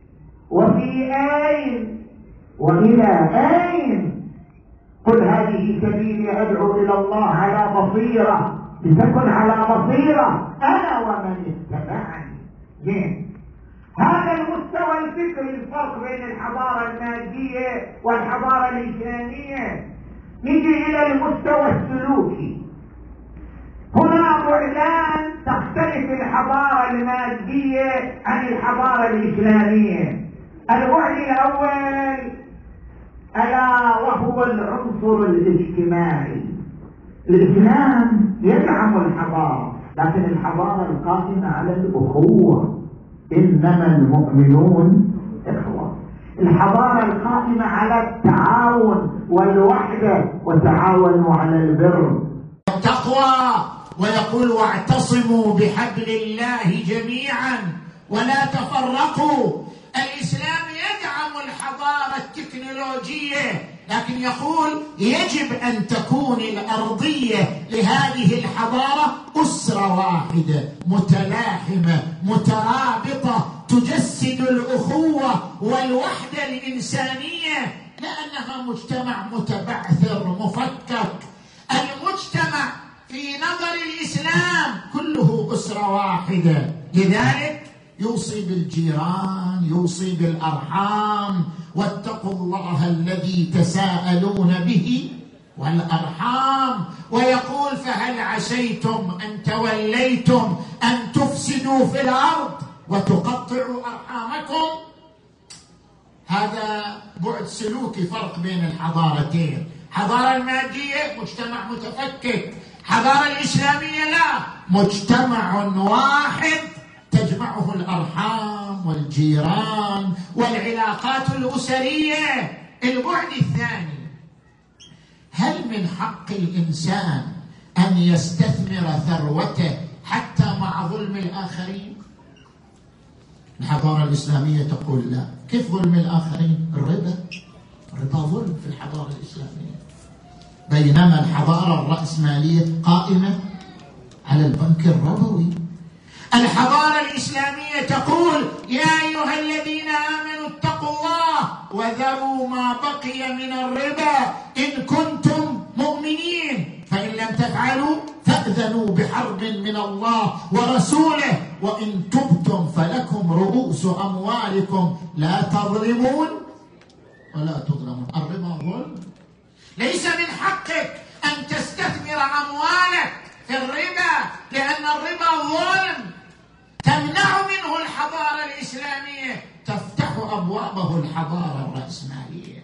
وفي أين وإلى أين. قل هذه سبيلي أدعو إلى الله على بصيرة، لتكن على بصيرة أنا ومن اتبعني. جين. هذا المستوى الفكري الفرق بين الحضارة المادية والحضارة الإسلامية. نجي إلى المستوى السلوكي. هنا بعدان تختلف الحضارة المادية عن الحضارة الإسلامية. البعد الأول ألا وهو العنصر الاجتماعي. الإسلام يدعم الحضارة، لكن الحضارة القائمة على الأخوة، إنما المؤمنون إخوة. الحضارة القائمة على التعاون، والوحدة وتعاونوا على البر والتقوى، ويقول واعتصموا بحبل الله جميعا ولا تفرقوا. الإسلام يدعم الحضارة التكنولوجية، لكن يقول يجب أن تكون الأرضية لهذه الحضارة أسرة واحدة متلاحمة مترابطة تجسد الأخوة والوحدة الإنسانية، لأنها مجتمع متبعثر مفكك. المجتمع في نظر الإسلام كله أسرة واحدة، لذلك يوصي بالجيران، يوصي بالأرحام، واتقوا الله الذي تساءلون به والأرحام. ويقول فهل عسيتم أن توليتم أن تفسدوا في الأرض وتقطعوا أرحامكم. هذا بعد سلوكي، فرق بين الحضارتين. حضارة المادية مجتمع متفكك، حضارة الإسلامية لا، مجتمع واحد تجمعه الأرحام والجيران والعلاقات الأسرية. البعد الثاني، هل من حق الإنسان أن يستثمر ثروته حتى مع ظلم الآخرين؟ الحضارة الإسلامية تقول لا. كيف ظلم الآخرين؟ الربا، الربا ظلم في الحضارة الإسلامية، بينما الحضارة الرأسمالية قائمة على البنك الربوي. الحضارة الإسلامية تقول يا أيها الذين آمنوا اتقوا الله وذروا ما بقي من الربا إن كنتم مؤمنين، فإن لم تفعلوا فأذنوا بحرب من الله ورسوله وإن تبتم فلكم رؤوس أموالكم لا تظلمون ولا تظلمون. الربا ظلم، ليس من حقك أن تستثمر أموالك في الربا، لأن الربا ظلم تمنع منه الحضارة الإسلامية، تفتح أبوابه الحضارة الرأسمالية.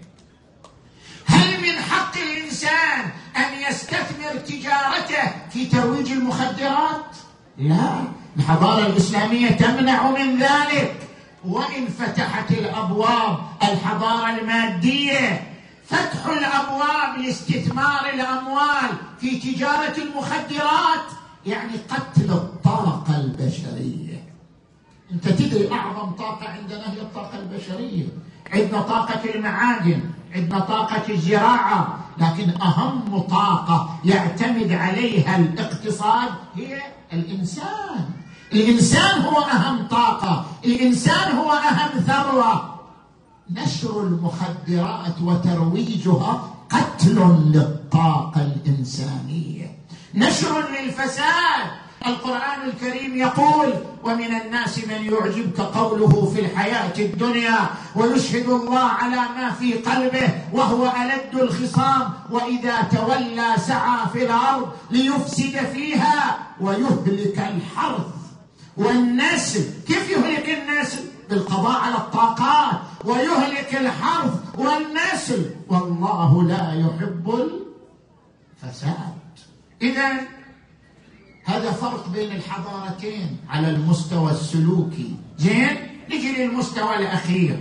هل من حق الإنسان أن يستثمر تجارته في ترويج المخدرات؟ لا، الحضارة الإسلامية تمنع من ذلك. وإن فتحت الأبواب الحضارة المادية، فتح الأبواب لاستثمار الأموال في تجارة المخدرات يعني قتل الطاقة البشرية. أنت تدري أعظم طاقة عندنا هي الطاقة البشرية. عندنا طاقة المعادن، عندنا طاقة الزراعة، لكن أهم طاقة يعتمد عليها الاقتصاد هي الإنسان. الإنسان هو أهم طاقة، الإنسان هو أهم ثروة. نشر المخدرات وترويجها قتل للطاقة الإنسانية، نشر للفساد. القرآن الكريم يقول ومن الناس من يعجبك قوله في الحياة الدنيا ويشهد الله على ما في قلبه وهو ألد الخصام وإذا تولى سعى في الأرض ليفسد فيها ويهلك الحرث والنسل. كيف يهلك النسل؟ بالقضاء على الطاقات. ويهلك الحرث والنسل والله لا يحب الفساد. إذن هذا فرق بين الحضارتين على المستوى السلوكي. زين، نجي للمستوى الأخير،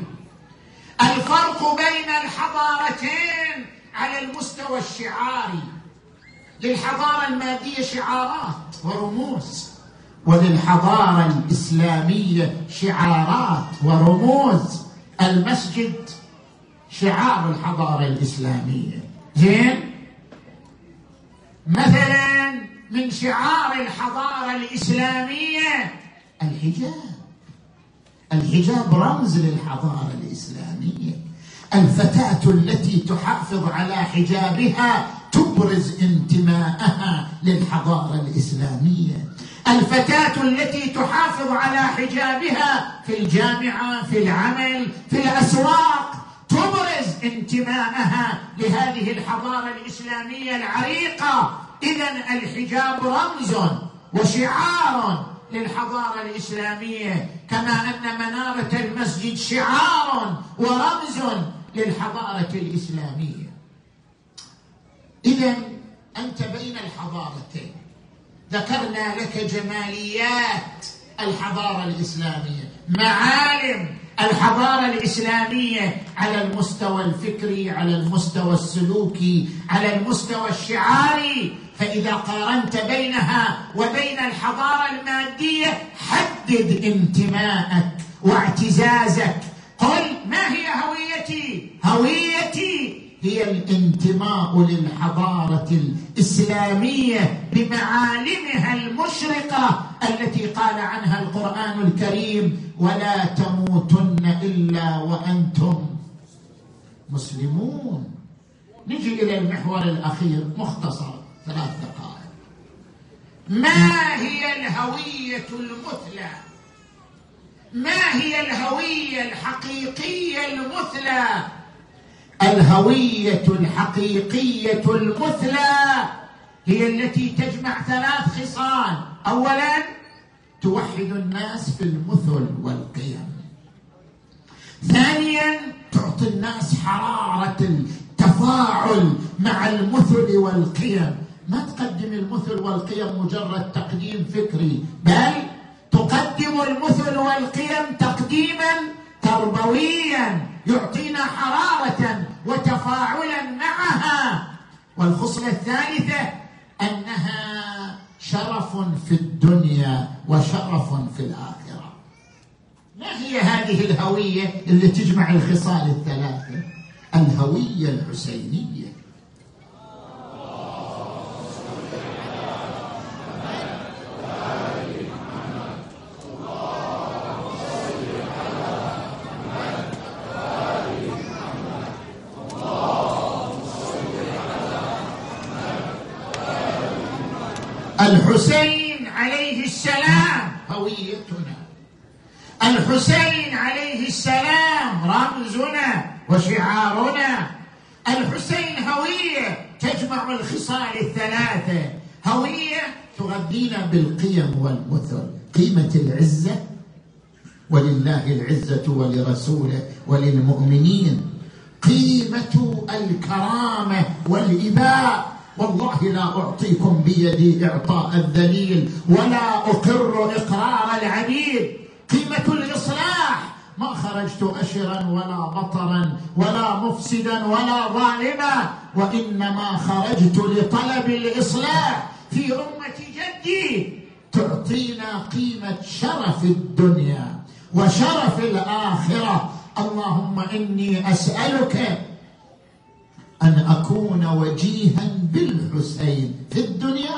الفرق بين الحضارتين على المستوى الشعاري. للحضارة المادية شعارات ورموز، وللحضارة الإسلامية شعارات ورموز. المسجد شعار الحضارة الإسلامية. زين، مثلا من شعار الحضارة الإسلامية الحجاب. الحجاب رمز للحضارة الإسلامية. الفتاة التي تحافظ على حجابها تبرز انتماءها للحضارة الإسلامية. الفتاة التي تحافظ على حجابها في الجامعة، في العمل، في الأسواق، تبرز انتماءها لهذه الحضارة الإسلامية العريقة. إذن الحجاب رمز وشعار للحضارة الإسلامية، كما أن منارة المسجد شعار ورمز للحضارة الإسلامية. إذن أنت بين الحضارتين. ذكرنا لك جماليات الحضارة الإسلامية، معالم الحضارة الإسلامية على المستوى الفكري، على المستوى السلوكي، على المستوى الشعاري. فإذا قارنت بينها وبين الحضارة المادية حدد انتماءك واعتزازك. قل ما هي هويتي؟ هويتي هي الانتماء للحضارة الإسلامية بمعالمها المشرقة التي قال عنها القرآن الكريم: ولا تموتن إلا وأنتم مسلمون. نجي إلى المحور الأخير مختصر ثلاث دقائق. ما هي الهوية المثلى؟ ما هي الهوية الحقيقية المثلى؟ الهوية الحقيقية المثلى هي التي تجمع ثلاث خصال. أولا، توحد الناس في المثل والقيم. ثانيا، تعطي الناس حرارة التفاعل مع المثل والقيم. ما تقدم المثل والقيم مجرد تقديم فكري، بل تقدم المثل والقيم تقديما تربويا يعطينا حرارة وتفاعلا معها. والخصلة الثالثة أنها شرف في الدنيا وشرف في الآخرة. ما هي هذه الهوية اللي تجمع الخصال الثلاثة؟ الهوية الحسينية. الحسين عليه السلام هويتنا. الحسين عليه السلام رمزنا وشعارنا. الحسين هوية تجمع الخصال الثلاثة. هوية تغذينا بالقيم والمثل: قيمة العزة، ولله العزة ولرسوله وللمؤمنين. قيمة الكرامة والإباء: والله لا أعطيكم بيدي إعطاء الذليل ولا أقر إقرار العبيد. قيمة الإصلاح: ما خرجت أشرا ولا بطرا ولا مفسدا ولا ظالما، وإنما خرجت لطلب الإصلاح في أمة جدي. تعطينا قيمة شرف الدنيا وشرف الآخرة. اللهم إني أسألك أن أكون وجيها بالحسين في الدنيا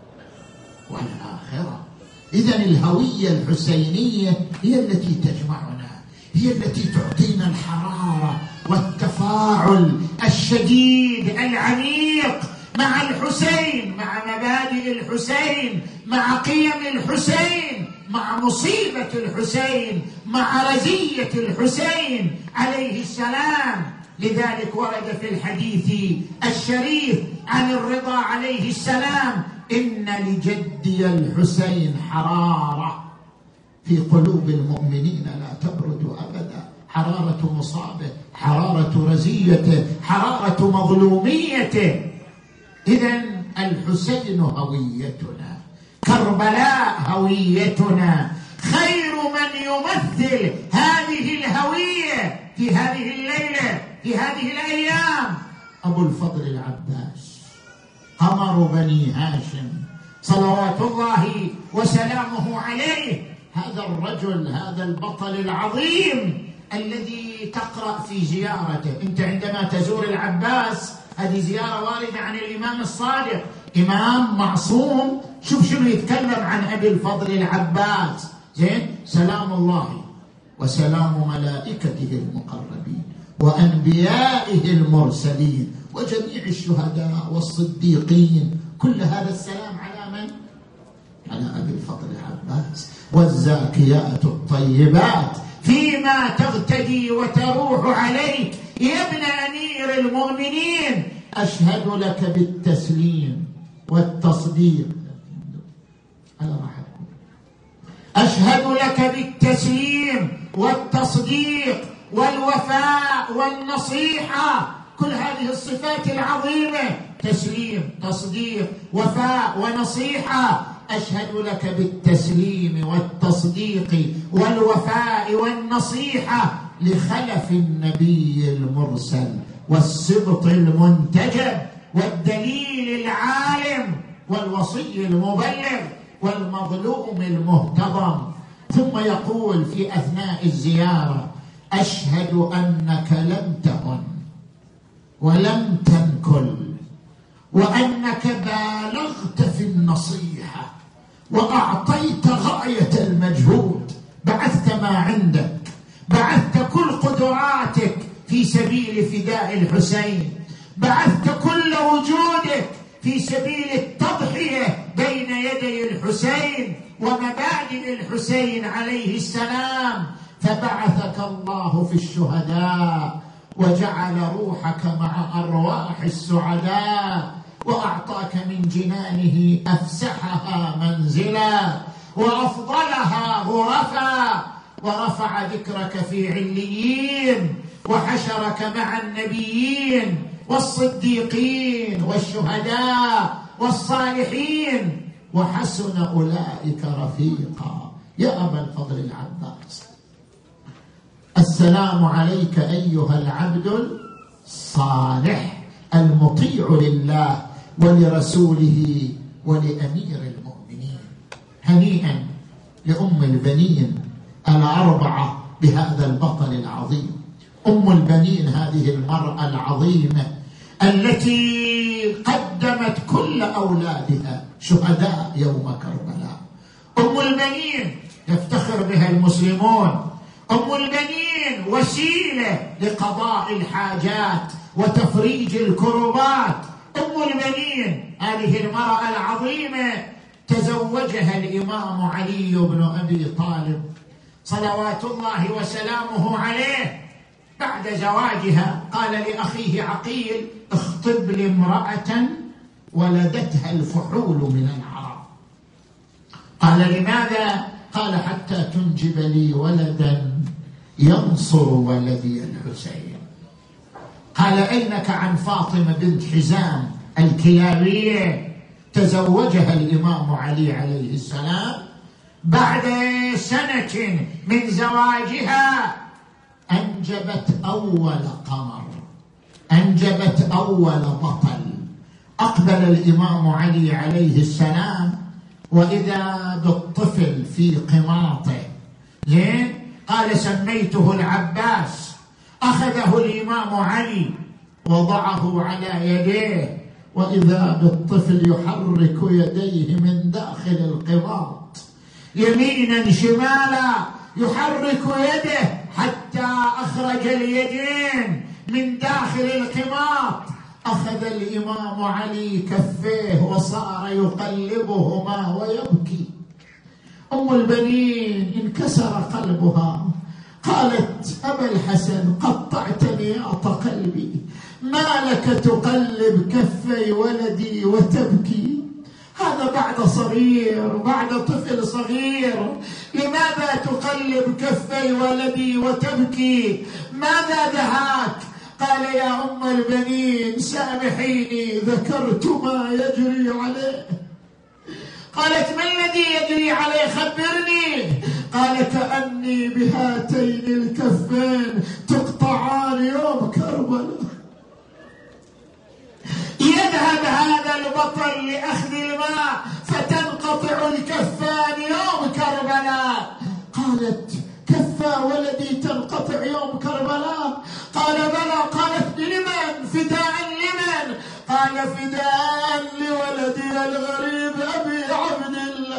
والآخرة. إذن الهوية الحسينية هي التي تجمعنا، هي التي تعطينا الحرارة والتفاعل الشديد العميق مع الحسين، مع مبادئ الحسين، مع قيم الحسين، مع مصيبة الحسين، مع رزية الحسين عليه السلام. لذلك ورد في الحديث الشريف عن الرضا عليه السلام: إن لجدي الحسين حرارة في قلوب المؤمنين لا تبرد أبدا. حرارة مصابه، حرارة رزيته، حرارة مظلوميته. إذن الحسين هويتنا، كربلاء هويتنا. خير من يمثل هذه الهوية في هذه الليلة، في هذه الأيام، أبو الفضل العباس، قمر بني هاشم، صلوات الله وسلامه عليه. هذا الرجل، هذا البطل العظيم الذي تقرأ في زيارته. أنت عندما تزور العباس، هذه زيارة واردة عن الإمام الصادق، إمام معصوم. شوف شنو يتكلم عن أبي الفضل العباس. زين، سلام الله وسلام ملائكته المقربين وأنبيائه المرسلين وجميع الشهداء والصديقين. كل هذا السلام على من؟ على أبي الفضل العباس. والزاكيات الطيبات فيما تغتدي وتروح عليك يا ابن أمير المؤمنين. أشهد لك بالتسليم والتصديق. على راحتكم. أشهد لك بالتسليم والتصديق والوفاء والنصيحة. كل هذه الصفات العظيمة: تسليم، تصديق، وفاء ونصيحة. أشهد لك بالتسليم والتصديق والوفاء والنصيحة لخلف النبي المرسل والسبط المنتجب والدليل العالم والوصي المبلغ والمظلوم المهتضم. ثم يقول في أثناء الزيارة: أشهد أنك لم تهن ولم تنكل، وأنك بالغت في النصيحة وأعطيت غاية المجهود، بعثت ما عندك، بعثت كل قدراتك في سبيل فداء الحسين، بعثت كل وجودك في سبيل التضحية بين يدي الحسين ومبادئ الحسين عليه السلام، فبعثك الله في الشهداء وجعل روحك مع أرواح السعداء، وأعطاك من جنانه أفسحها منزلا وأفضلها غرفا، ورفع ذكرك في عليين، وحشرك مع النبيين والصديقين والشهداء والصالحين، وحسن أولئك رفيقا. يا أبا الفضل العباس، السلام عليك أيها العبد الصالح المطيع لله ولرسوله ولأمير المؤمنين. هنيئا لأم البنين الأربعة بهذا البطل العظيم. أم البنين هذه المرأة العظيمة التي قدمت كل أولادها شهداء يوم كربلاء. أم البنين يفتخر بها المسلمون. أم البنين وسيلة لقضاء الحاجات وتفريج الكربات. أم البنين هذه المرأة العظيمة تزوجها الإمام علي بن أبي طالب صلوات الله وسلامه عليه. بعد زواجها قال لأخيه عقيل: اخطب لي امرأة ولدتها الفحول من العرب. قال: لماذا؟ قال: حتى تنجب لي ولدا ينصر ولدي الحسين. قال: أينك عن فاطمة بنت حزام الكلابية؟ تزوجها الإمام علي عليه السلام بعد سنة من زواجها، أنجبت أول قمر، أنجبت أول بطل. أقبل الإمام علي عليه السلام وإذا بالطفل في قماطه. زين؟ قال: سميته العباس. أخذه الإمام علي وضعه على يديه، وإذا بالطفل يحرك يديه من داخل القماط يمينا شمالا، يحرك يده حتى أخرج اليدين من داخل القماط. أخذ الإمام علي كفيه وصار يقلبهما ويبكي. أم البنين انكسر قلبها، قالت: أبا الحسن قطعتني ياط قلبي، ما لك تقلب كفي ولدي وتبكي؟ هذا بعد صغير، بعد طفل صغير، لماذا تقلب كفي ولدي وتبكي؟ ماذا دهاك؟ قال: يا أم البنين سامحيني، ذكرت ما يجري عليه. قالت: ما الذي يجري عليه؟ خبرني. قال: كأني بهاتين الكفين تقطعان يوم كربلاء. يذهب هذا البطل لأخذ الماء فتنقطع الكفان يوم كربلاء. قالت: كفى ولدي تنقطع يوم كربلاء؟ قال: بلى. قالت: لمن؟ فداء لمن؟ قال: فداء لولدي الغريب أبي عبد الله.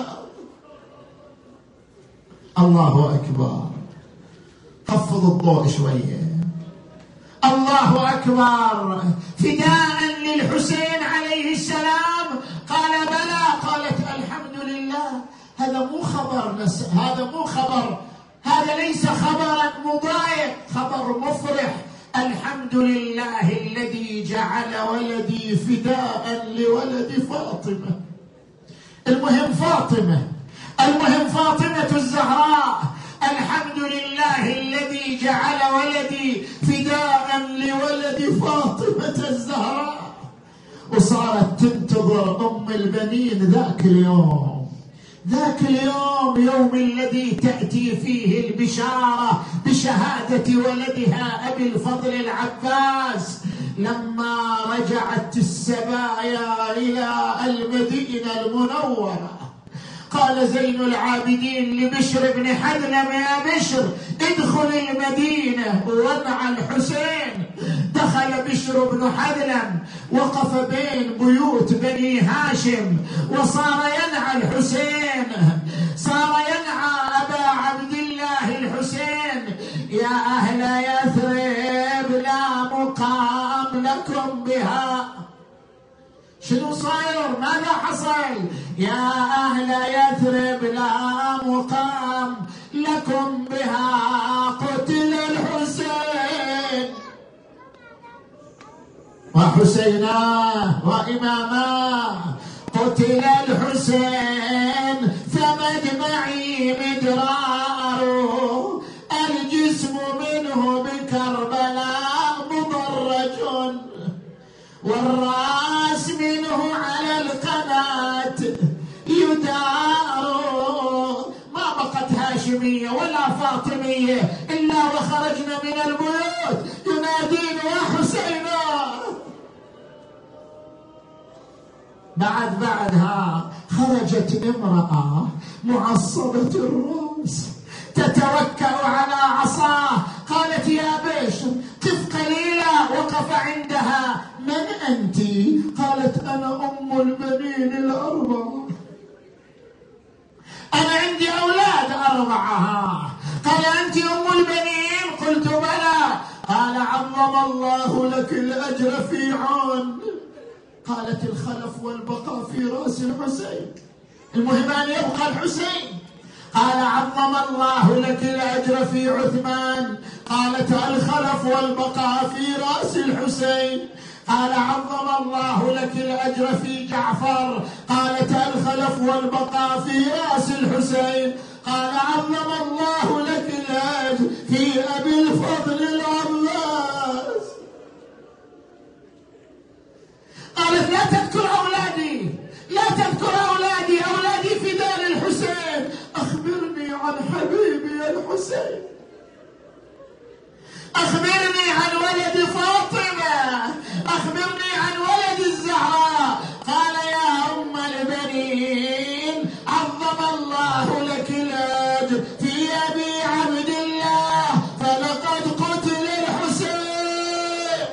الله أكبر. خفض الضوء شوية. الله أكبر. فداء للحسين عليه السلام. قال: بلى. قالت: الحمد لله. هذا مو خبر نس... هذا مو خبر، هذا ليس خبرا مضايق، خبر مفرح. الحمد لله الذي جعل ولدي فداء لولد فاطمة. المهم فاطمة، المهم فاطمة الزهراء. الحمد لله الذي جعل ولدي فداء لولد فاطمة الزهراء. وصارت تنتظر أم البنين ذاك اليوم ذاك اليوم يوم الذي تأتي فيه البشارة بشهادة ولدها أبي الفضل العباس، لما رجعت السبايا إلى المدينة المنورة قال زين العابدين لبشر بن حذلم: يا بشر ادخل المدينة ومع الحسين. دخل بشر بن حذلم، وقف بين بيوت بني هاشم، وصار ينعى الحسين، صار ينعى أبا عبد الله الحسين: يا أهل يثرب لا مقام لكم بها. شنو صاير؟ ماذا حصل؟ يا أهل يثرب لا مقام لكم بها، قتل الحسين وحسينا وإماما، قتل الحسين فمدمعي مدرار، الجسم منه بكربلاء مضرج، والرأس منه على القناة يدار. ما بقت هاشمية ولا فاطمية إلا وخرجنا من البيوت ينادين: يا حسين. بعد بعدها خرجت امرأة معصبة الرأس تتوكأ على عصاه، قالت: يا بشر قف قليلا. وقف عندها: من أنت؟ قالت: أنا أم البنين الأربعة، أنا عندي أولاد أربعة. قال: أنت أم البنين؟ قلت: بلى. قال: عظم الله لك الأجر في عون. قالت: الخلف والبقاء في رأس الحسين، المهم أن يبقى الحسين. قال: عظم الله لك الأجر في عثمان. قالت: الخلف والبقاء في رأس الحسين. قال: عظم الله لك الأجر في جعفر. قالت: الخلف والبقاء في رأس الحسين. قال: عظم الله لك الأجر في أبي الفضل العباس. قالت: لا تذكر أولادي، لا تذكر أولادي، أولادي فداء الحسين. أخبرني عن حبيبي الحسين، أخبرني عن ولد فاطمة، أخبرني عن ولد الزهراء. قال: يا أم البنين، عظم الله لك الأجر في أبي عبد الله، فلقد قتل الحسين.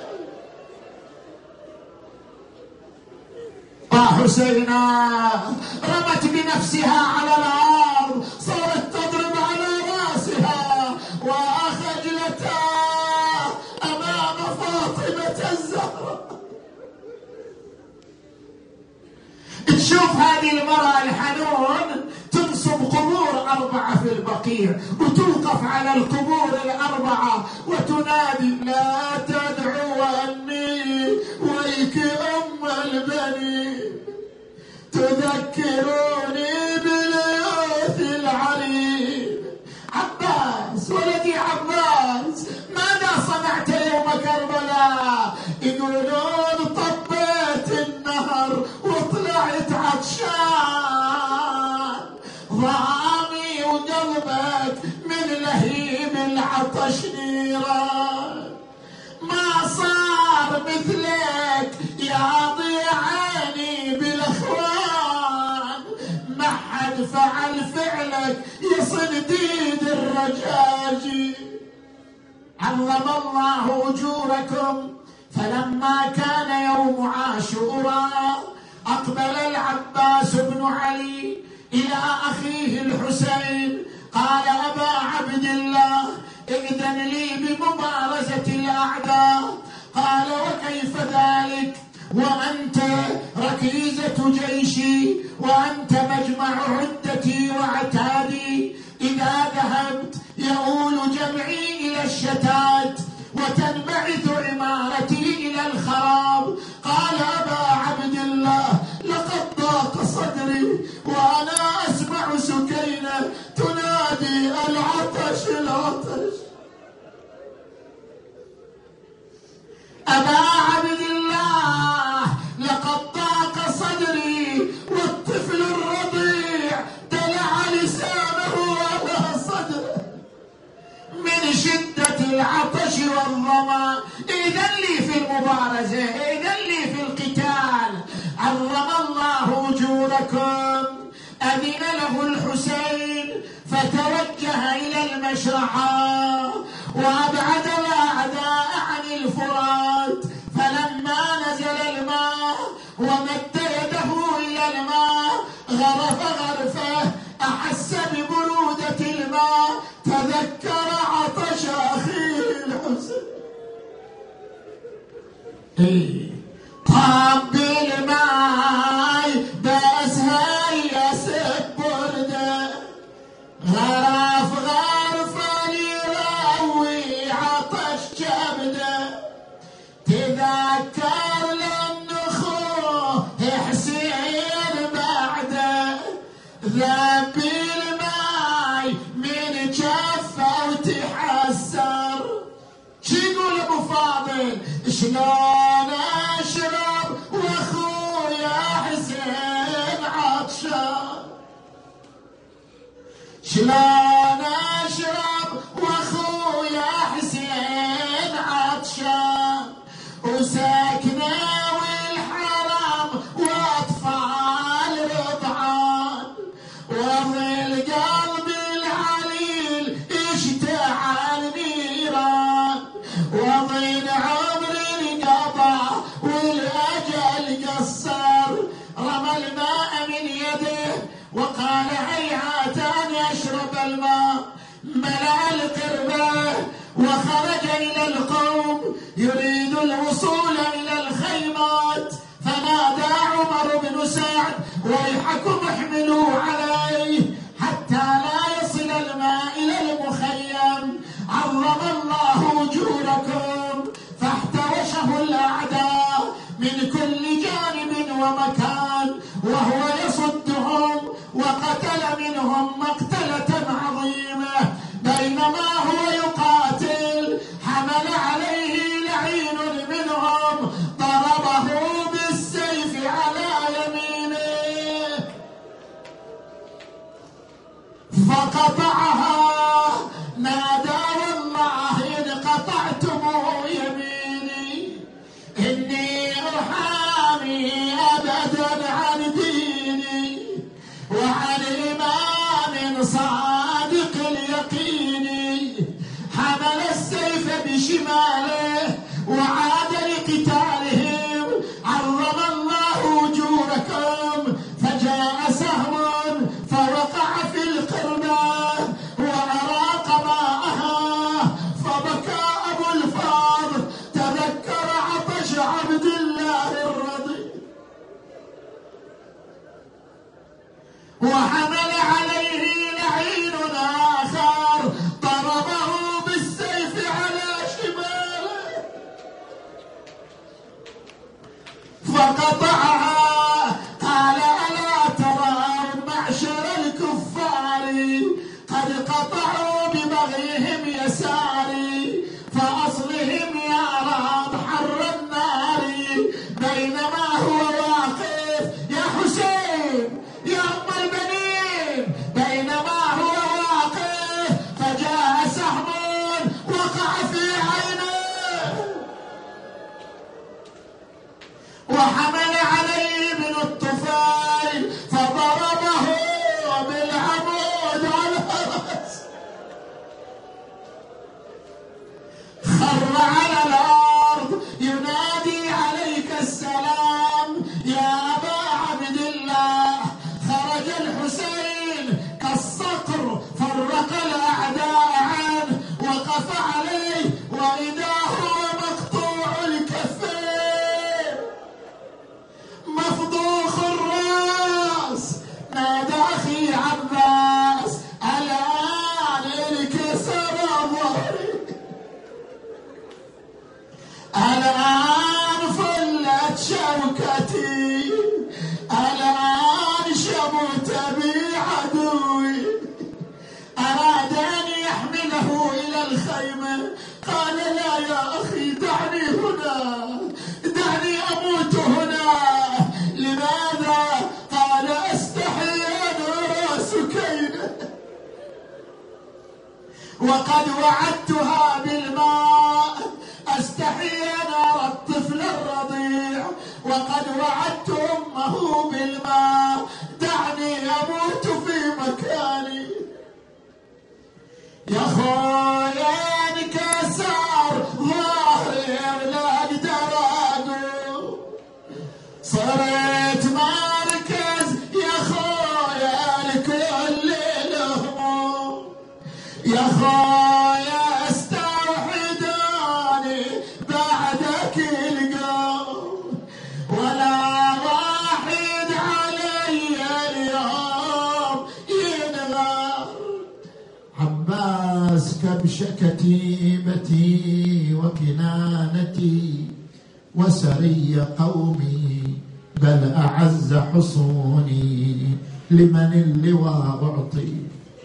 وحسينا رمت بنفسها على الأرض، صارت تضرب على رأسها وأخجلتها أمام فاطمة الزهراء. تشوف هذه المرأة الحنون تنصب قبور أربعة في البقيع، وتوقف على القبور الأربعة وتنادي: لا تدعوني ويك أم البنين، تذكروني بليوث العريب. عباس ولدي عباس، ماذا صنعت يوم كربلاء؟ يقولون طبيت النهر وطلعت عطشان، ضامي وقلبك من لهيب العطش نيران. ما صار مثلك يا ضيع عيني بالاخوان، ما حد فعل فعلك يا صنديد الرجاجي. عظم الله اجوركم. فلما كان يوم عاشوراء اقبل العباس بن علي الى اخيه الحسين، قال: ابا عبد الله، ائذن لي بمبارزة الأعداء. قال: وكيف ذلك وأنت ركيزة جيشي، وأنت مجمع عدتي وعتادي؟ إذا ذهبت يؤول جمعي إلى الشتات، وتنبعث عمارتي إلى الخراب. قال: أبا عبد الله، لقد ضاق صدري وأنا أسمع سكينة تنادي: العطش العطش. أبا عبد الله، لقد ضاق صدري والطفل الرضيع تلقى ومد يده إلى الماء غرف غرفه أحس ببرودة الماء تذكر عطش أخيه الحسين. طاب بالماء بس هيس برده غرف غرفة يروي عطش كبده تذكر لأن أخوه حسين بعده ذاب الماي من جفه وتحسر. شي يقول ابو فاضل شلون اشرب واخويا حسين عطشان، شلون اشرب واخويا حسين عطشان وساكنه والحرم واطفال رضعان وظل قلب العليل اشتعل نيران وظل عمر انقضى والاجل قصر. رمى الماء من يده وقال هيهات ان يشرب الماء، ملأ القربة وخرج الى القوم يريد الوصول الى الخيمات فنادى عمر بن سعد ويحكم احملوا عليه حتى لا يصل الماء الى المخيم، عظم الله اجوركم. فاحتوشه الاعداء من كل جانب ومكان وهو يصدهم وقتل منهم مقتلة عظيمة. بينما هو يقاتل حمل عليه لعين منهم ضربه بالسيف على يمينه فقطعها. نادى والله إن قطعتم يميني إني أحامي أبدا عن ديني وعن إمام صادق اليقين. حمل السيف بشماله وعاد لقتالهم. عظم الله أجوركم. فجاء سهم فوقع في القربة وأراق ماءها فبكى أبو الفضل تذكر عطش عبد الله الرضي وحمل عليه لعين آخر ضربه بالسيف على شماله فقطعها. قال ألا ترون معشر الكفار قد قطعوا ببغيهم يساري فأصلهم يا رب حر النار. بينما هو واقف يا حسين يا أم البنين بينما هو واقف فجاء سهم وقع في عينه وحمل عليه ابن الطفيل فضربه بالعمود على رأسه خر على الأرض ينادي عليك السلام يا أبا عبد الله. خرج الحسين كالصقر فرق الأعداء عنه وقف عليه وإذا هو مقطوع الكفين مفضوخ الراس. نادى أخي عباس الآن انكسر ظهري الآن فلت شوكتي الآن شمت بي عدوي. أراد أن يحمله إلى الخيمة قال لا يا أخي دعني هنا دعني أموت هنا. لماذا؟ قال أستحي أن أرى سكينة وقد وعدتها بالماء. أستحي أن أرى الطفل الرضيع وقد وعدت أمه بالماء. دعني أموت في مكاني. يا خويا انكسر ظهري لا اقدر اقوم. صار صرت مركز يا خويا لكل الهموم، يا خويا استوحدوني بعدك القوم، ولا واحد علي اليوم ينغر. عباس كبش كتيبتي وكنانتي وسري قومي، بل أعز حصوني لمن اللواء أعطي،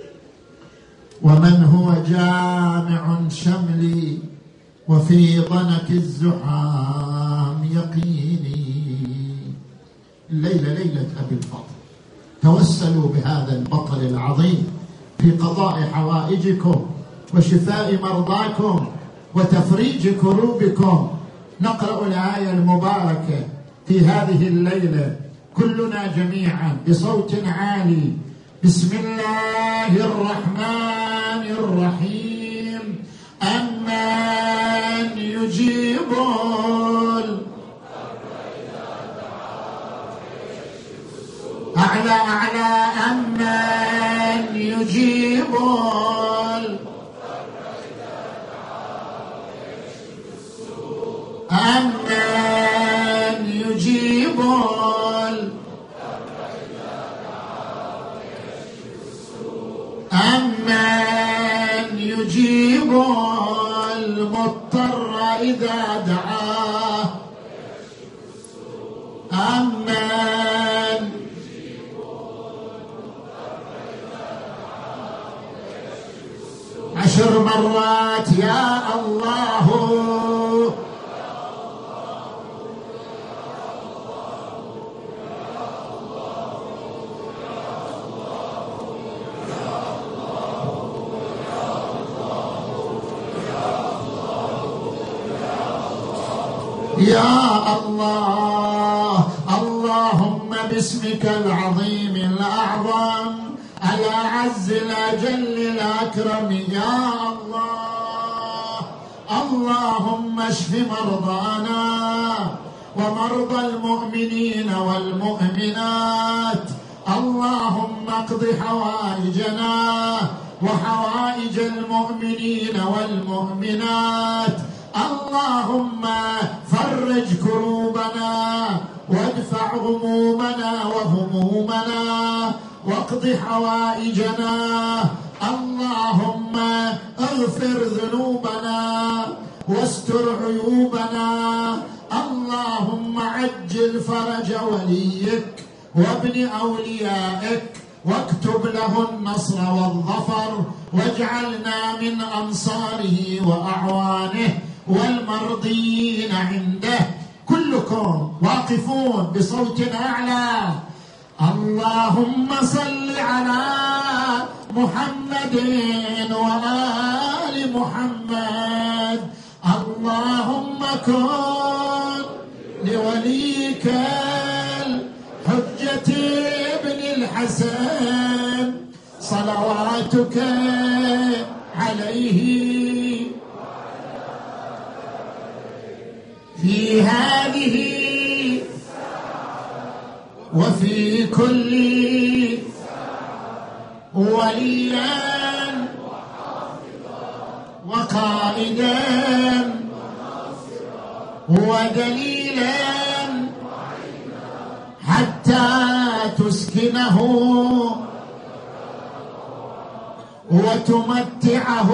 ومن هو جامع شملي وفي ضنك الزحام يقيني. الليلة ليلة أبي الفضل، توسلوا بهذا البطل العظيم في قضاء حوائجكم وشفاء مرضاكم وتفريج كروبكم. نقرأ الآية المباركة في هذه الليلة كلنا جميعا بصوت عالي. بسم الله الرحمن الرحيم. أمن يجيب أعلى أعلى أمن يجيب أمن يجيب أمن يجيب المضطر إذا دعاه، أمن عشر مرات يا الله يا الله. اللهم باسمك العظيم الأعظم الأعز الأجل الأكرم يا الله. اللهم اشف مرضانا ومرضى المؤمنين والمؤمنات. اللهم اقض حوائجنا وحوائج المؤمنين والمؤمنات. اللهم فرج كروبنا وادفع غمومنا وهمومنا واقض حوائجنا. اللهم اغفر ذنوبنا واستر عيوبنا. اللهم عجل فرج وليك وابن أوليائك واكتب له النصر والظفر، واجعلنا من أنصاره وأعوانه والمرضيين عنده. كلكم واقفون بصوت أعلى. اللهم صل على محمد وآل محمد. اللهم كن لوليك الحجة ابن الحسن صلواتك عليه في هذه وفي كل وليا وقائدا ودليلا حتى تسكنه وتمتعه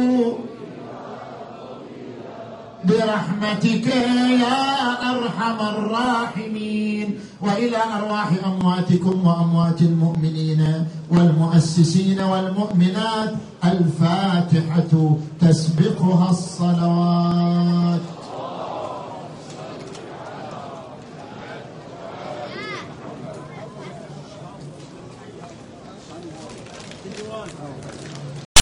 برحمتك يا أرحم الراحمين. وإلى أرواح أمواتكم وأموات المؤمنين والمؤسسين والمؤمنات الفاتحة تسبقها الصلوات.